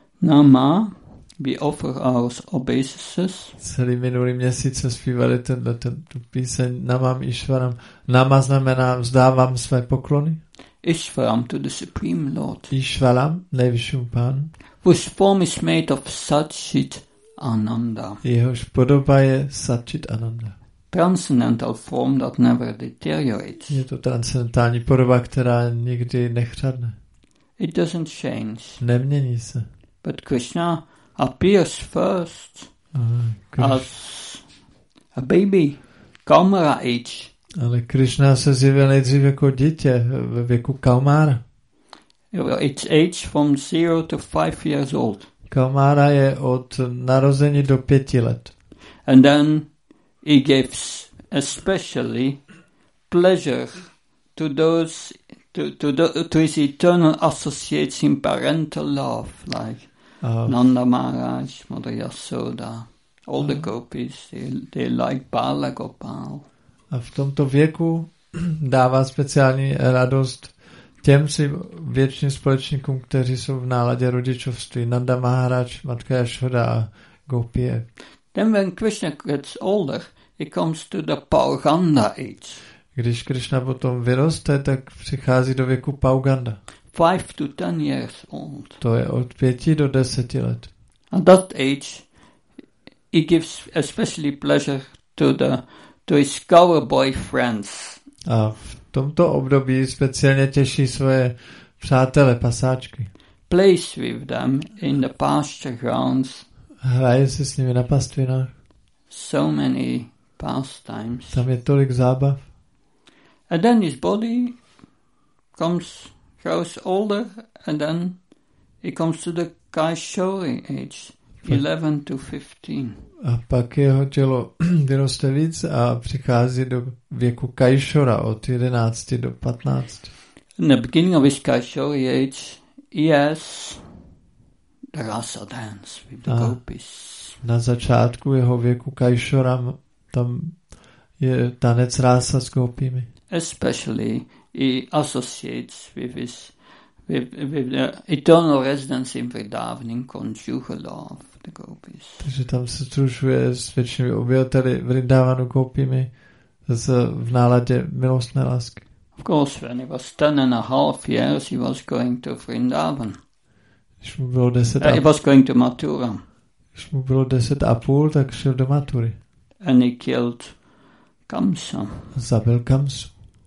Nama, we offer our obeisances. Celý minulý měsíc se zpívali ten, ten, tu píseň Namam Ishvaram. Nama znamená vzdávám své poklony. Ishvaram to the Supreme Lord. Ishvaram, nejvyššímu Pánu. Whose form is made of Satchit Ananda. Jehož podoba je Satchit Ananda. Transcendental form that never deteriorates. Je to transcendentální podoba, která nikdy nechřadne. It doesn't change. Nemění se. But Krishna appears first Aha, as a baby, Kaumara age. Ale Krishna se zjevil nejdřív jako dítě ve věku Kaumara. Its age from zero to five years old. Kaumara je od narození do pěti let. And then he gives especially pleasure to those to to the, to his eternal associates in parental love, like A Nanda Maharaj, Mother Yasoda, all the gopis, they, they like Bala Gopal. A v tomto věku dává speciální radost těm svým věčným společníkům, kteří jsou v náladě rodičovství. Nanda Maharaj, Matka Yashoda a Gopie. Then when Krishna gets older, he comes to the Pauganda age. Když Krishna potom vyroste, tak přichází do věku Pauganda. Five to ten years old. To je od pěti do deseti let. At that age, he gives especially pleasure to the to his cowboy friends. A v tomto období speciálně těší svoje přátele pasáčky. Plays with them in the pasture grounds. Hraje si s nimi na pastvinách. So many pastimes. Tam je tolik zábav. And then his body comes, grows older, and then he comes to the Kaishori age, eleven to fifteen. A pak jeho tělo vyroste víc a přichází do věku Kaishora od jedenácti do patnácti. In the beginning of his Kaishori age, he has the rasa dance with the a gopis. Na začátku jeho věku Kaishora tam je tanec rása s gopími. Especially he associates with his with, with the eternal residence in Vrindavan in conjugal love, the gopis. Takže tam se združuje s věčnými obyvateli Vrindavanu gopími v náladě milostné lásky. Of course, when he was ten and a half years, he was going to Vrindavan. Když mu bylo deset uh, he was going to Mathura. Když mu bylo deset a půl, tak šel do Matury. And he killed Kamsa. Zabil Kamsu.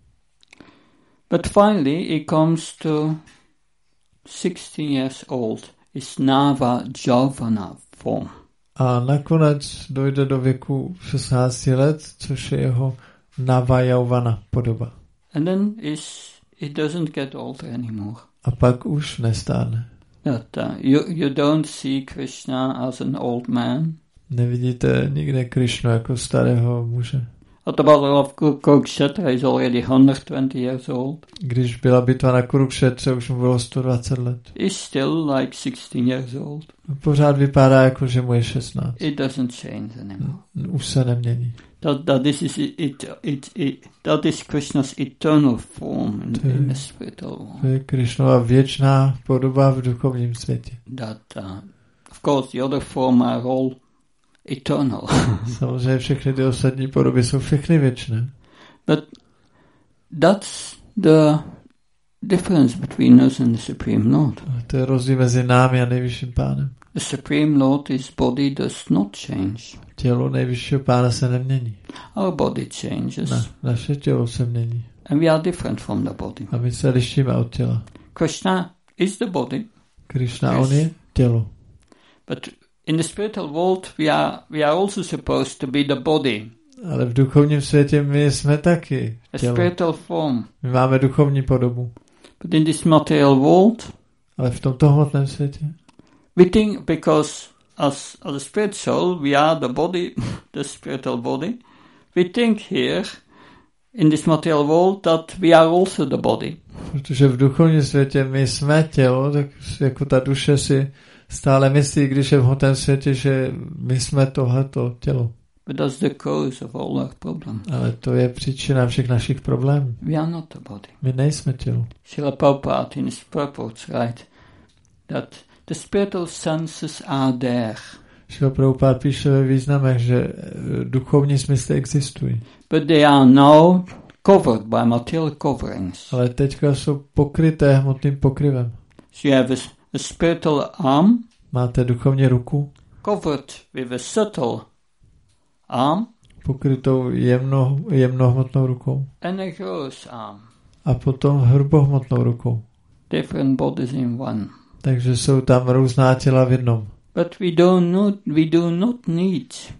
But finally he comes to sixteen years old. Is Nava Javana form. A nakonec dojde do věku šestnácti let, což je jeho Nava Javana podoba. And then is it doesn't get older anymore. A pak už nestárne. That uh, you you don't see Krishna as an old man. Nevidíte nikde Krishnu jako starého muže. At the Battle of Kurukshetra is already one hundred twenty years old. Když byla bitva na Kurukšetře, už mu bylo sto dvacet let. He's still like sixteen years old. Pořád vypadá jako, že mu je šestnáct. It doesn't change anymore. Už se nemění. That that this is it, it, it, it that is Krishna's eternal form in, to je, in the spiritual world. To je Krishnova věčná podoba v duchovním světě. That uh, of course the other form are all eternal. Samozřejmě všechny ty ostatní podoby jsou všechny věčné. But that's the difference between us and the Supreme Lord. To je rozdíl mezi námi a nejvyšším pánem. The Supreme Lord, his body does not change. Tělo nejvyššího pána se nemění. Our body changes. Na, naše tělo se mění. And we are different from the body. A my se lišíme od těla. Krishna is the body. Krishna, on je tělo. But in the spiritual world, we are, we are also supposed to be the body. Ale v duchovním světě my jsme taky tělo. A spiritual form. My máme duchovní podobu. But in this material world, ale v tomto hmotném světě, we think because as, as a spirit soul, we are the body, the spiritual body. We think here, in this material world, that we are also the body. Protože v duchovním světě my jsme tělo, tak jako ta duše si stále myslí, když je v hmotném světě, že my jsme tohleto tělo. But that's the cause of all our problems. Ale to je příčina všech našich problémů. We are not the body. My nejsme tělo. Srila Prabhupada in his purports write that the spiritual senses are there. Srila Prabhupada píše ve významech, že duchovní smysly existují. But they are now covered by material coverings. Ale teďka jsou pokryté hmotným pokryvem. So you have a, a spiritual arm. Máte duchovní ruku. Covered with a subtle arm. Pokrytou jemno, jemnohmotnou rukou. And a gross arm. A potom hrubohmotnou rukou. Different bodies in one. Takže jsou tam různá těla v jednom. But we don't not, we do not need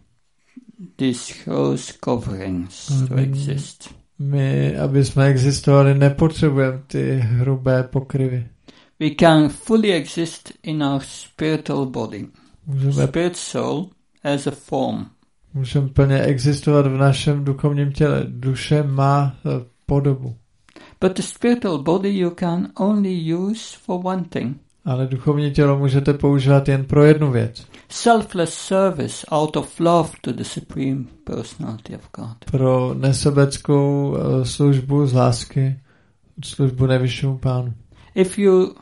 these gross coverings my, to exist. My, aby jsme existovali, nepotřebujeme ty hrubé pokryvy. We can fully exist in our spiritual body. Můžeme, Spirit soul as a form. Můžeme plně existovat v našem duchovním těle. Duše má uh, podobu. But the spiritual body you can only use for one thing. Ale duchovní tělo můžete používat jen pro jednu věc. Selfless service out of love to the Supreme Personality of God. Pro nesobeckou uh, službu z lásky, službu nejvyššímu pánu. If you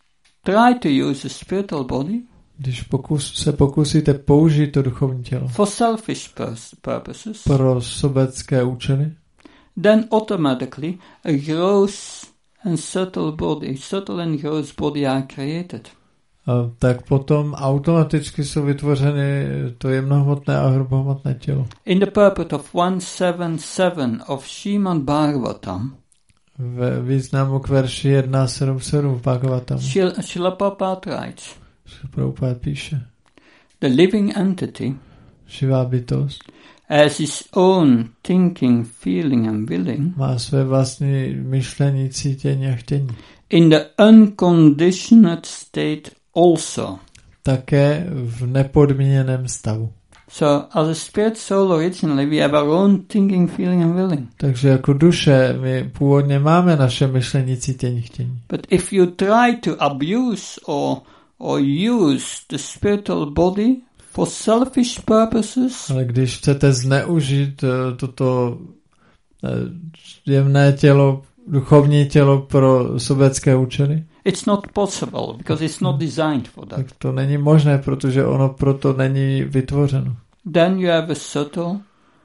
try to use a spiritual body, když pokus, se pokusíte použít to duchovní tělo for selfish purposes, pro sobecké účely, then automatically a gross and subtle body, subtle and gross body are created. A tak potom automaticky jsou vytvořeny to jemnohmotné a hrubohmotné tělo. In the purport of one seventy-seven of Srimad Bhagavatam, ve významu k verši jedna sedm sedm v Bhagavatamu, Srila Prabhupada writes, Prabhupada píše, the living entity, živá bytost, as his own thinking, feeling and willing, má své vlastní myšlení, cítění a chtění. In the unconditioned state also. Také v nepodmíněném stavu. So, as a spirit soul originally, we have our own thinking, feeling and willing. Takže jako duše my původně máme naše myšlení, cítění, chtění. But if you try to abuse or or use the spiritual body for selfish purposes, ale když chcete zneužít uh, toto uh, jemné tělo, duchovní tělo pro sobecké účely, it's not possible because it's not designed for that. tak to není možné, protože ono proto není vytvořeno. Then you have a subtle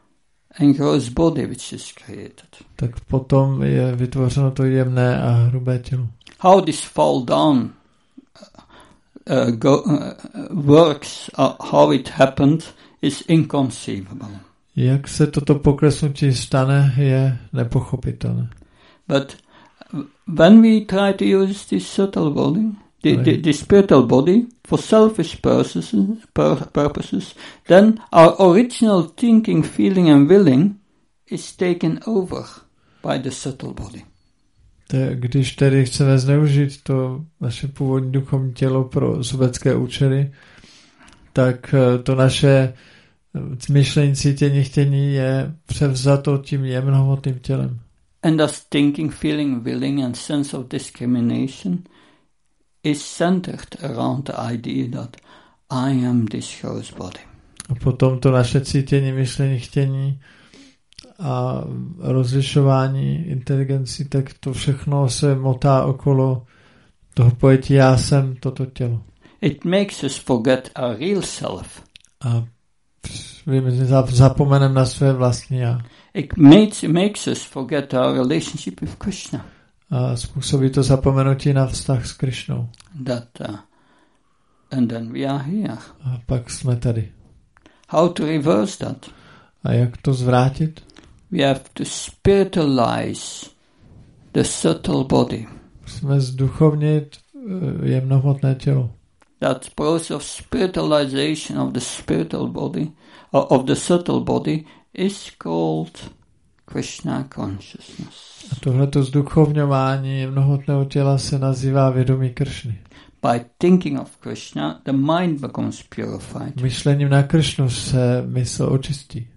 and gross body which is created. Tak potom je vytvořeno to jemné a hrubé tělo. How this fall down uh, go, uh, works, uh, how it happened, is inconceivable. Jak se toto poklesnutí stane, je nepochopitelné. But when we try to use this subtle body, the, the, the spiritual body, for selfish purposes, pur, purposes, then our original thinking, feeling and willing is taken over by the subtle body. Te, když tedy chceme zneužít to naše původní duchovní tělo pro sobecké účely, tak to naše myšlení, cítění, chtění je převzato tím jemnohmotným tělem. And thus thinking, feeling, willing and sense of discrimination is centered around the idea that I am this gross body. A potom to naše cítění, myšlení, chtění a rozlišování inteligencí, tak to všechno se motá okolo toho pojetí já jsem toto tělo. It makes us forget our real self. A zapomeneme na své vlastní já. It makes, it makes us forget our relationship with Krishna. A způsobí to zapomenutí na vztah s Krišnou. That, uh, and then we are here. A pak jsme tady. How to reverse that? A jak to zvrátit? We have to spiritualize the subtle body. Musíme zduchovnit jemnohmotné tělo. That process of spiritualization of the spiritual body, or of the subtle body, is called Krishna consciousness. A tohleto zduchovňování jemnohmotného těla se nazývá vědomí Kršny. By thinking of Krishna, the mind becomes purified. Myšlením na Kršnu se mysl očistí.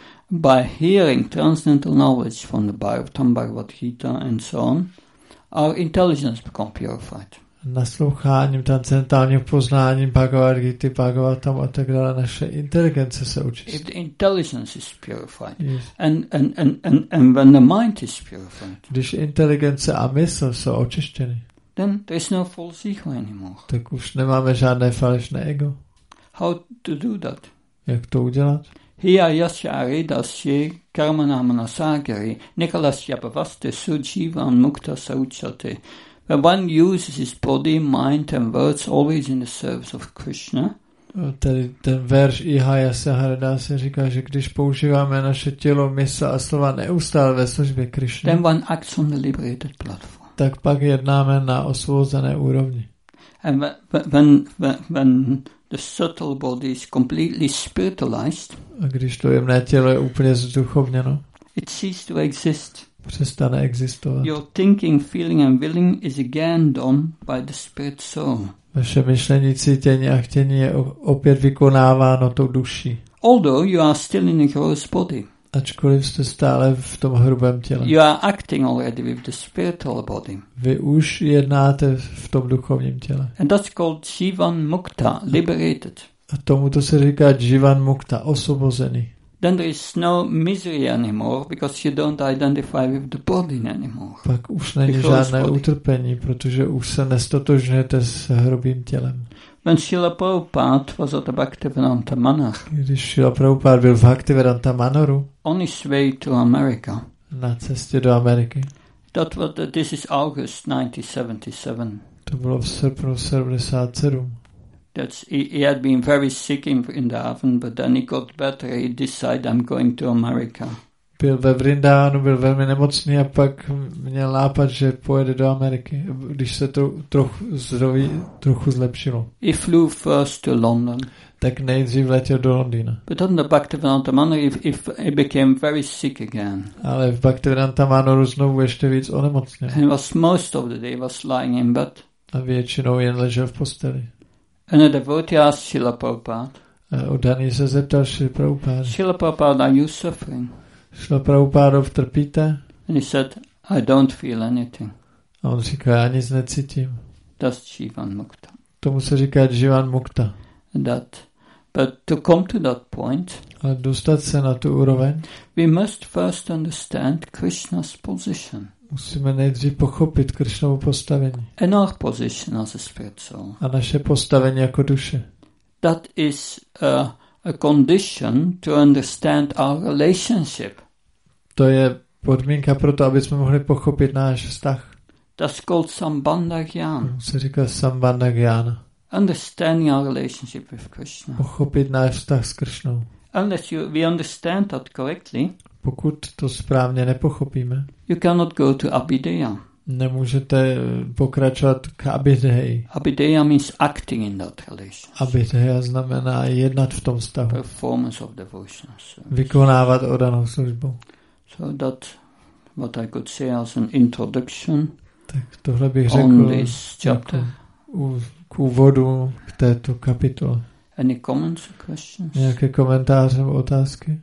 By hearing transcendental knowledge from the Bhagavatam, Bhagavad Gita, and so on, our intelligence becomes purified. Nasloucháním transcendentálního poznání Bhagavad Gita, Bhagavatam a tak dále naše inteligence se očistí. If the intelligence is purified, Yes. and, and, and, and, and when the mind is purified, Když inteligence a mysl jsou očištěny, then there is no false ego anymore. tak už nemáme žádné falešné ego. How to do that? Jak to udělat? Hiya yasyari dasye karmanamana sagari nikalasya bhavaste sujivam mukta sauchate. When one uses his body, mind and words always in the service of Krishna, Tedy ten verš Ihaya Saharada se říká, že když používáme naše tělo, mysl a slova neustále ve službě Krishny, then one acts on the liberated platform. tak pak jednáme na osvobozené úrovni. And when, when, when the subtle body is completely spiritualized, A když to jemné tělo je úplně zduchovněno, it ceases to exist. přestane existovat. Your thinking, feeling and willing is again done by the spirit soul. Vaše myšlení, cítění a chtění je opět vykonáváno tou duší. Although you are still in a gross body, Ačkoliv jste stále v tom hrubém těle. you are acting already with the spiritual body. Vy už jednáte v tom duchovním těle. And that's called Jivan Mukta, liberated. A tomuto se říká Jivan Mukta, osvobozený. Then there is no misery anymore because you don't identify with the body anymore. Pak už není The žádné body. utrpení, protože už se nestotožňujete s hrubým tělem. When Srila Prabhupada was at the Bhaktivedanta Manor, Když Srila Prabhupada byl v Bhaktivedanta Manoru on his way to America, na cestě do Ameriky, that was the, this is August nineteen seventy-seven. to bylo v srpnu sedmdesát sedm. That's, he, he had been very sick in Vrindavan, but then he got better. He decided, I'm going to America. Byl ve Vrindánu, byl velmi nemocný a pak měl nápad, že pojede do Ameriky, když se to trochu, zdraví, trochu zlepšilo. He flew first to London. Tak nejdřív letěl do Londýna. But on the Bhaktivedanta Manor, he, he, he became very sick again. Ale v Bhaktivedanta Manoru znovu ještě víc onemocněl. And was most of the day was lying in bed. A většinou jen ležel v posteli. And a devotee asked Srila Prabhupada, A Odaný se zeptal Šrila Prabhupada. Srila Prabhupada, are you suffering? Šrila Prabhupádov, trpíte? And he said, I don't feel anything. A on říká, já nic necítím. That's Jivan Mukta. Tomu se říká Jivan Mukta. That, but to come to that point, Ale dostat se na tu úroveň, we must first understand Krishna's position musíme nejdřív pochopit Kršnovu postavení. and our position as a spirit soul. A naše postavení jako duše. That is a, a condition to understand our relationship. To je podmínka pro to, aby jsme mohli pochopit náš vztah. That's called Sambandha Jnana. To se říká Sambandha Gyana. Understanding our relationship with Krishna. Pochopit náš vztah s Kršnou. Unless you, we understand that correctly, Pokud to správně nepochopíme, you cannot go to Abhideya. nemůžete pokračovat k Abhideji. Abhideya means acting in that relation. Abhideja znamená jednat v tom vztahu. Performance of devotional service. Vykonávat odanou službu. So that what I could say as an introduction Tak tohle bych on řekl this chapter. u, k úvodu k této kapitole. Any comments or questions? Nějaké komentáře nebo otázky?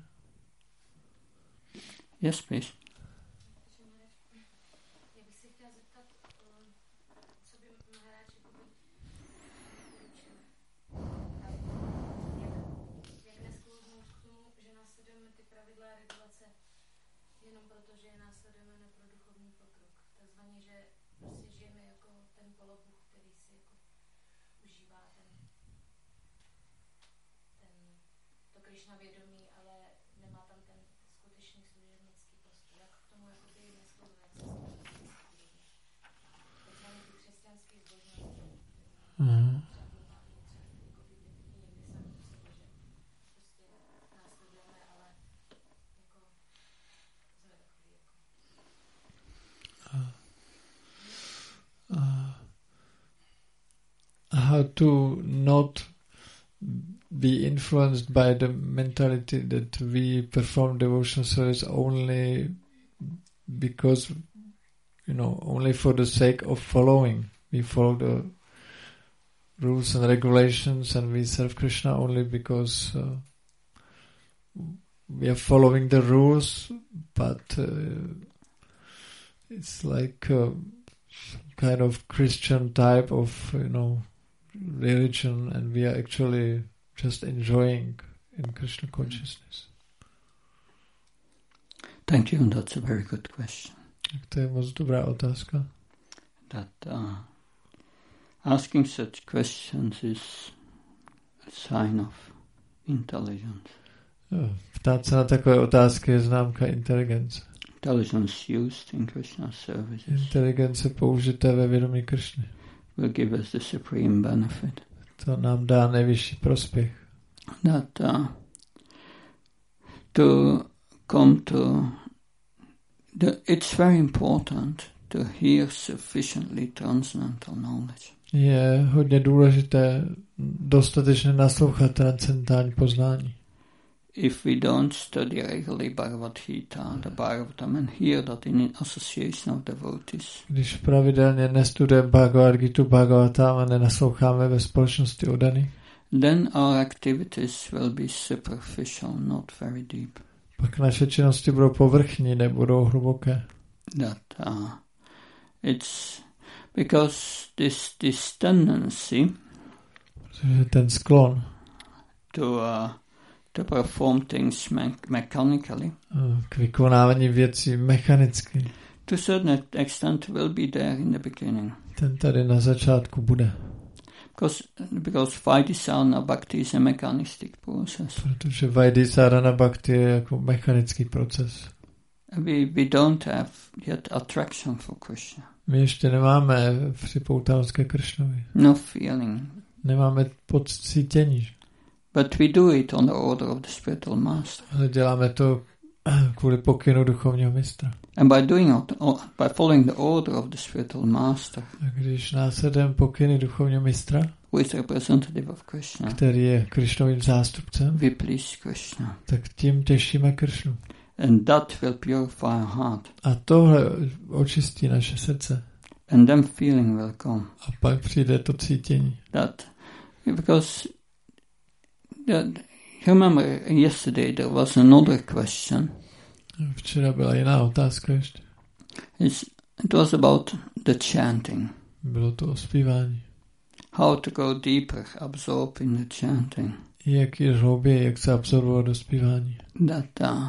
Yes, please. to not be influenced by the mentality that we perform devotional service only because, you know, only for the sake of following. We follow the rules and regulations and we serve Krishna only because uh, we are following the rules, but uh, it's like a kind of Christian type of, you know, religion, and we are actually just enjoying in Krishna consciousness. Thank you, and that's a very good question. To je moc dobrá otázka. That uh, asking such questions is a sign of intelligence. Ptát se na takové otázky je známka inteligence. Intelligence used in Krishna's services. Inteligence použité ve vědomí Kršny. Will give us the supreme benefit. To nám dá nejvyšší prospěch. That uh, to come to the, it's very important to hear sufficiently transcendental knowledge. Je hodně důležité dostatečně naslouchat transcendentální poznání. If we don't study regularly Bhagavad Gita, the Bhagavatam, and hear that in association of devotees, když pravidelně nestudujeme Bhagavad Gitu, Bhagavatam a nenasloucháme ve společnosti oddaných, then our activities will be superficial, not very deep. Pak naše činnosti budou povrchní, nebudou hluboké. That uh, it's because this this tendency, ten sklon, to uh, to perform things me- mechanically, k vykonávání věcí mechanicky, to a certain extent will be there in the beginning. Ten tady na začátku bude. Because because Vaidisarana Bhakti is a mechanistic process. Protože Vaidisarana Bhakti je jako mechanický proces. We we don't have yet attraction for Krishna. My ještě nemáme připoutanost ke Kršnovi. No feeling. Nemáme pocítění. But we do it on the order of the spiritual master. Ale děláme to kvůli pokynu duchovního mistra. And by doing it, by following the order of the spiritual master, a když následujeme pokyny duchovního mistra, who is representative of Krishna, který je Kršnovým zástupcem, we please Krishna. Tak tím těšíme Kršnu. And that will purify our heart. A tohle očistí naše srdce. And then feeling will come. A pak přijde to cítění. That because that, remember yesterday there was another question. Včera byla jiná otázka ještě. It's, it was about the chanting. Bylo to o zpívání. How to go deeper, absorb in the chanting. Jak je hlouběji, jak se absorbovat do zpívání. That uh,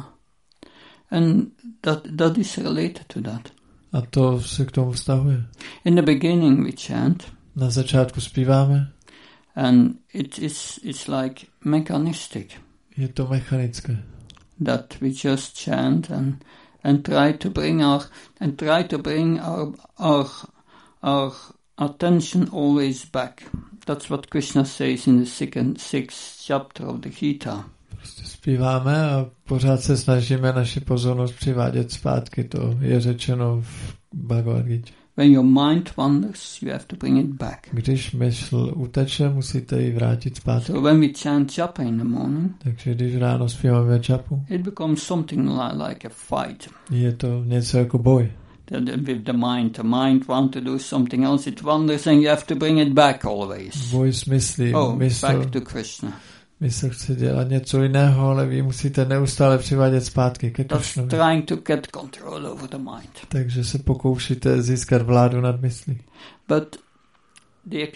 and that that is related to that. A to se k tomu vztahuje. In the beginning we chant. Na začátku zpíváme. And it is it's like mechanistic. Je to mechanické. That we just chant and and try to bring our and try to bring our our our attention always back. That's what Krishna says in the second sixth chapter of the Gita. Prostě zpíváme a pořád se snažíme naši pozornost přivádět zpátky. To je řečeno v Bhagavad Gita. When your mind wanders, you have to bring it back. Když mysl uteče, musíte ji vrátit zpátky. So when we chant japa in the morning, takže když ráno zpíváme japa, it becomes something like, like a fight. Je to něco jako boj. The, the, with the mind, the mind wants to do something else, it wanders and you have to bring it back always. Boj s myslí. Oh, mysl, back to Krishna. Mysl chce dělat něco jiného, ale vy musíte neustále přivádět zpátky ke Krishnovi. That's trying to get control over the mind. Takže se pokoušíte získat vládu nad myslí. But the,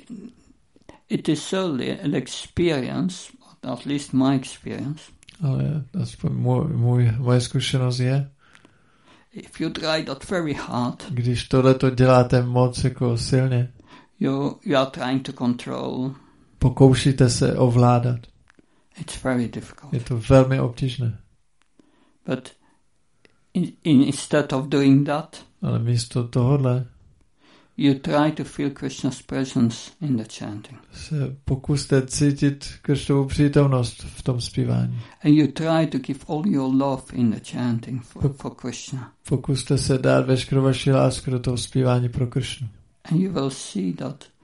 it is solely an experience, at least my experience. Ale aspoň můj, můj, moje zkušenost je, if you try that very hard, když tohleto děláte moc jako silně, you, you are trying to control. Pokoušíte se ovládat. It's very difficult. Je to velmi obtížné. But in, in, instead of doing that, ale místo tohodle, you try to feel Krishna's presence in the chanting. Se pokuste cítit Krishnovu přítomnost v tom zpívání. And you try to give all your love in the chanting for, for Krishna. Pokuste se dát veškerou vaši lásku do toho zpívání pro Krishnu. And you will see that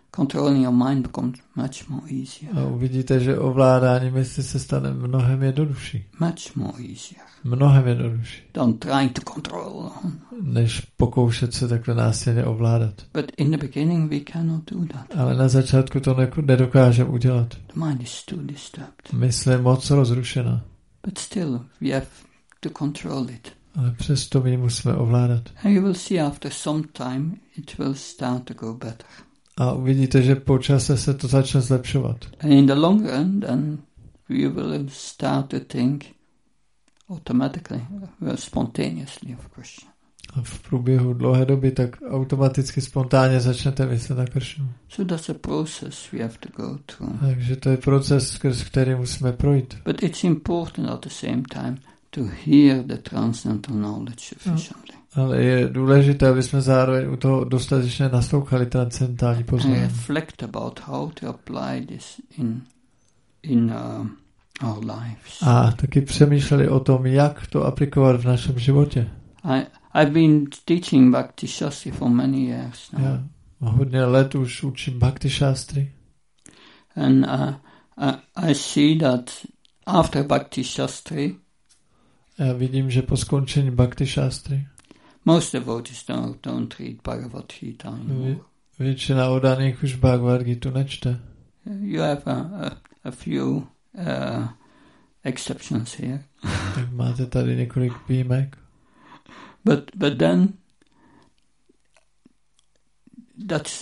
controlling your mind becomes much more easier. A uvidíte, že ovládání mysli se stane mnohem jednodušší. Much more easier. Mnohem jednodušší. Than trying to control. Než pokoušet se takhle násilně ovládat. But in the beginning we cannot do that. Ale na začátku to nedokážeme udělat. The mind is too disturbed. Mysl je moc rozrušená. But still we have to control it. Ale přesto my ji musíme ovládat. And you will see after some time it will start to go better. A uvidíte, že po čase se to začne zlepšovat. And in the long run, then we will start to think automatically, well, spontaneously of Krishna. A v průběhu dlouhé doby tak automaticky spontánně začnete myslet na Kršnu. So that's a process we have to go through. Takže to je proces, skrz který musíme projít. But it's important at the same time to hear the transcendental knowledge sufficiently. Ale je důležité, aby jsme zároveň u toho dostatečně naslouchali transcendentální poznání. Reflect about how to apply this in in uh, our lives. A taky přemýšleli o tom, jak to aplikovat v našem životě. I I've been teaching Bhakti Shastri for many years now. Já hodně let už učím Bhakti Shastri. And uh, uh, I see that after Bhakti Shastri, já vidím, že po skončení Bhakti Shastri most devotees don't, don't read Bhagavad Gita anymore. Většina oddaných už Bhagavad Gita nečte. You have a, a, a few uh, exceptions here. Tak máte tady několik výjimek. But but then that's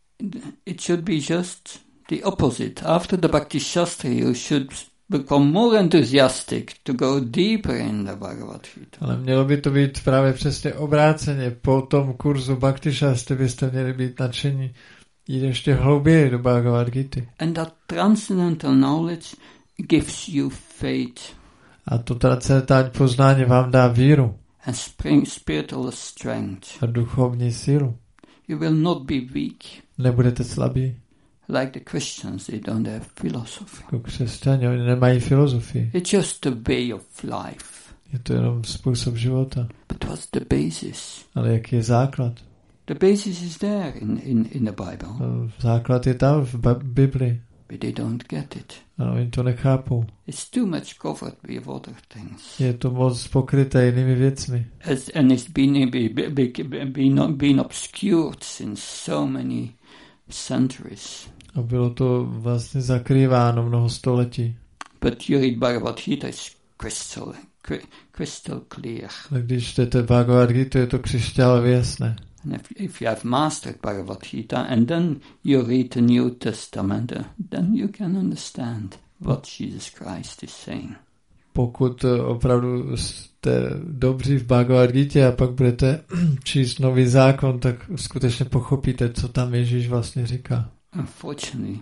it should be just the opposite. After the Bhakti Shastri, you should become more enthusiastic to go deeper in the Bhagavad Gita. Ale mělo by to být právě přesně obráceně. Po tom kurzu Bhakti Shastri byste měli být nadšení jít ještě hlouběji do Bhagavad Gita. And that transcendental knowledge gives you faith. A to transcendentální poznání vám dá víru. And spring spiritual strength. A duchovní sílu. You will not be weak. Nebudete slabí. Like the Christians, they don't have philosophy. Jako křesťané, oni nemají filozofii. It's just a way of life. Je to jenom způsob života. But what's the basis? Ale jaký je základ? The basis is there in, in, in the Bible. Základ je tam v Bibli. But they don't get it. Ale oni to nechápou. It's too much covered with other things. Je to moc pokryté jinými věcmi. As, and it's been, been, been, been obscured since so many centuries. A bylo to vlastně zakrýváno mnoho století. But you read Bhagavad Gita, it's crystal, crystal clear. Ale když čtete Bhagavad Gita, je to křišťálově jasné. And if, if you have mastered Bhagavad Gita and then you read the New Testament, uh, then you can understand what Jesus Christ is saying. Pokud opravdu jste dobří v Bhagavad Gita a pak budete číst nový zákon, tak skutečně pochopíte, co tam Ježíš vlastně říká. Unfortunately,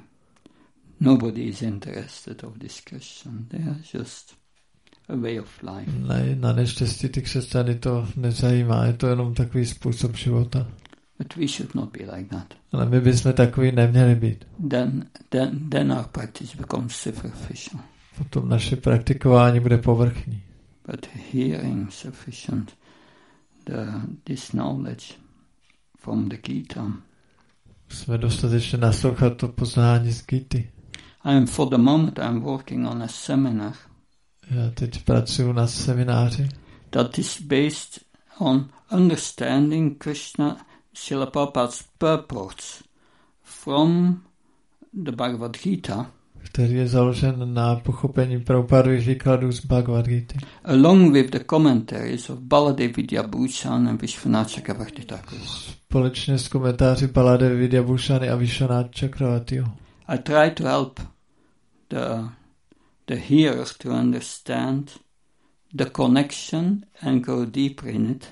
nobody is interested of discussion. They are just a way of life. Ne, na neštěstí ty křesťany to nezajímá, je to jenom takový způsob života. But we should not be like that. Ale my bychom takový neměli být. Then, then, then our practice becomes superficial. Potom naše praktikování bude povrchní. But hearing sufficient the, this knowledge from the Gita. Musíme dostatečně naslouchat to poznání z Gity. And for the moment I'm working on a seminar. Já teď pracuji na semináři. That is based on understanding Krishna Srila Prabhupada's purports from the Bhagavad Gita. Který je založen na pochopení Prabhupadových výkladů z Bhagavad Gita. Along with the commentaries of Baladev Vidyabhushan and Vishwanath Chakravarti Thakur. Společně s komentáři Baladev Vidyabhushany a Vishwanath Chakravartiho. I try to help the, the hearer to understand the connection and go deeper in it.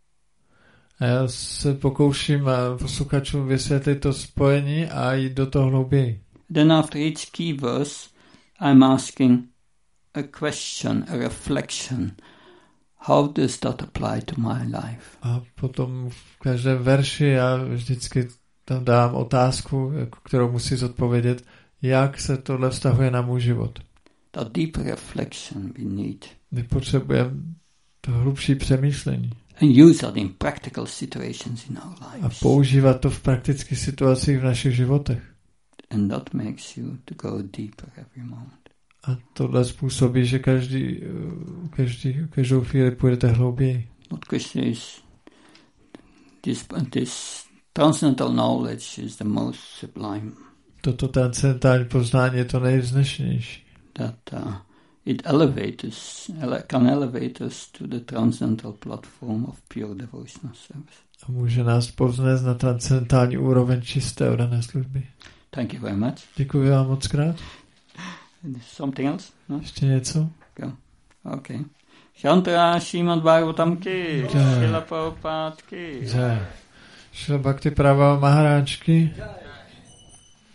A já se pokouším posluchačům vysvětlit to spojení a jít do toho hlouběji. Then after each key verse, I'm asking a question, a reflection. How does that apply to my life? A potom v každém verši já vždycky tam dám otázku, kterou musí zodpovědět, jak se tohle vztahuje na můj život. That deep reflection we need. My potřebujeme to hlubší přemýšlení. And use that in practical situations in our A lives. používat to v praktických situacích v našich životech. And that makes you to go deeper every moment. A tohle způsobí, že každý, každý, každou chvíli půjdete hlouběji. Not Krishna is this, this transcendental knowledge is the most sublime. Toto transcendentální poznání je to nejvznešenější. That uh, it elevates us, ele- can elevate us to the transcendental platform of pure devotional service. A může nás povznést na transcendentální úroveň čisté oddané služby. Thank you very much. Děkuji vám moc krát. Something else? No? Ještě něco? Go. Okay. Shantra Srimad Bhagavatam ki, Srila Prabhupada ki. Jai. Šrila Bhakti Prabhupada Maharáčky.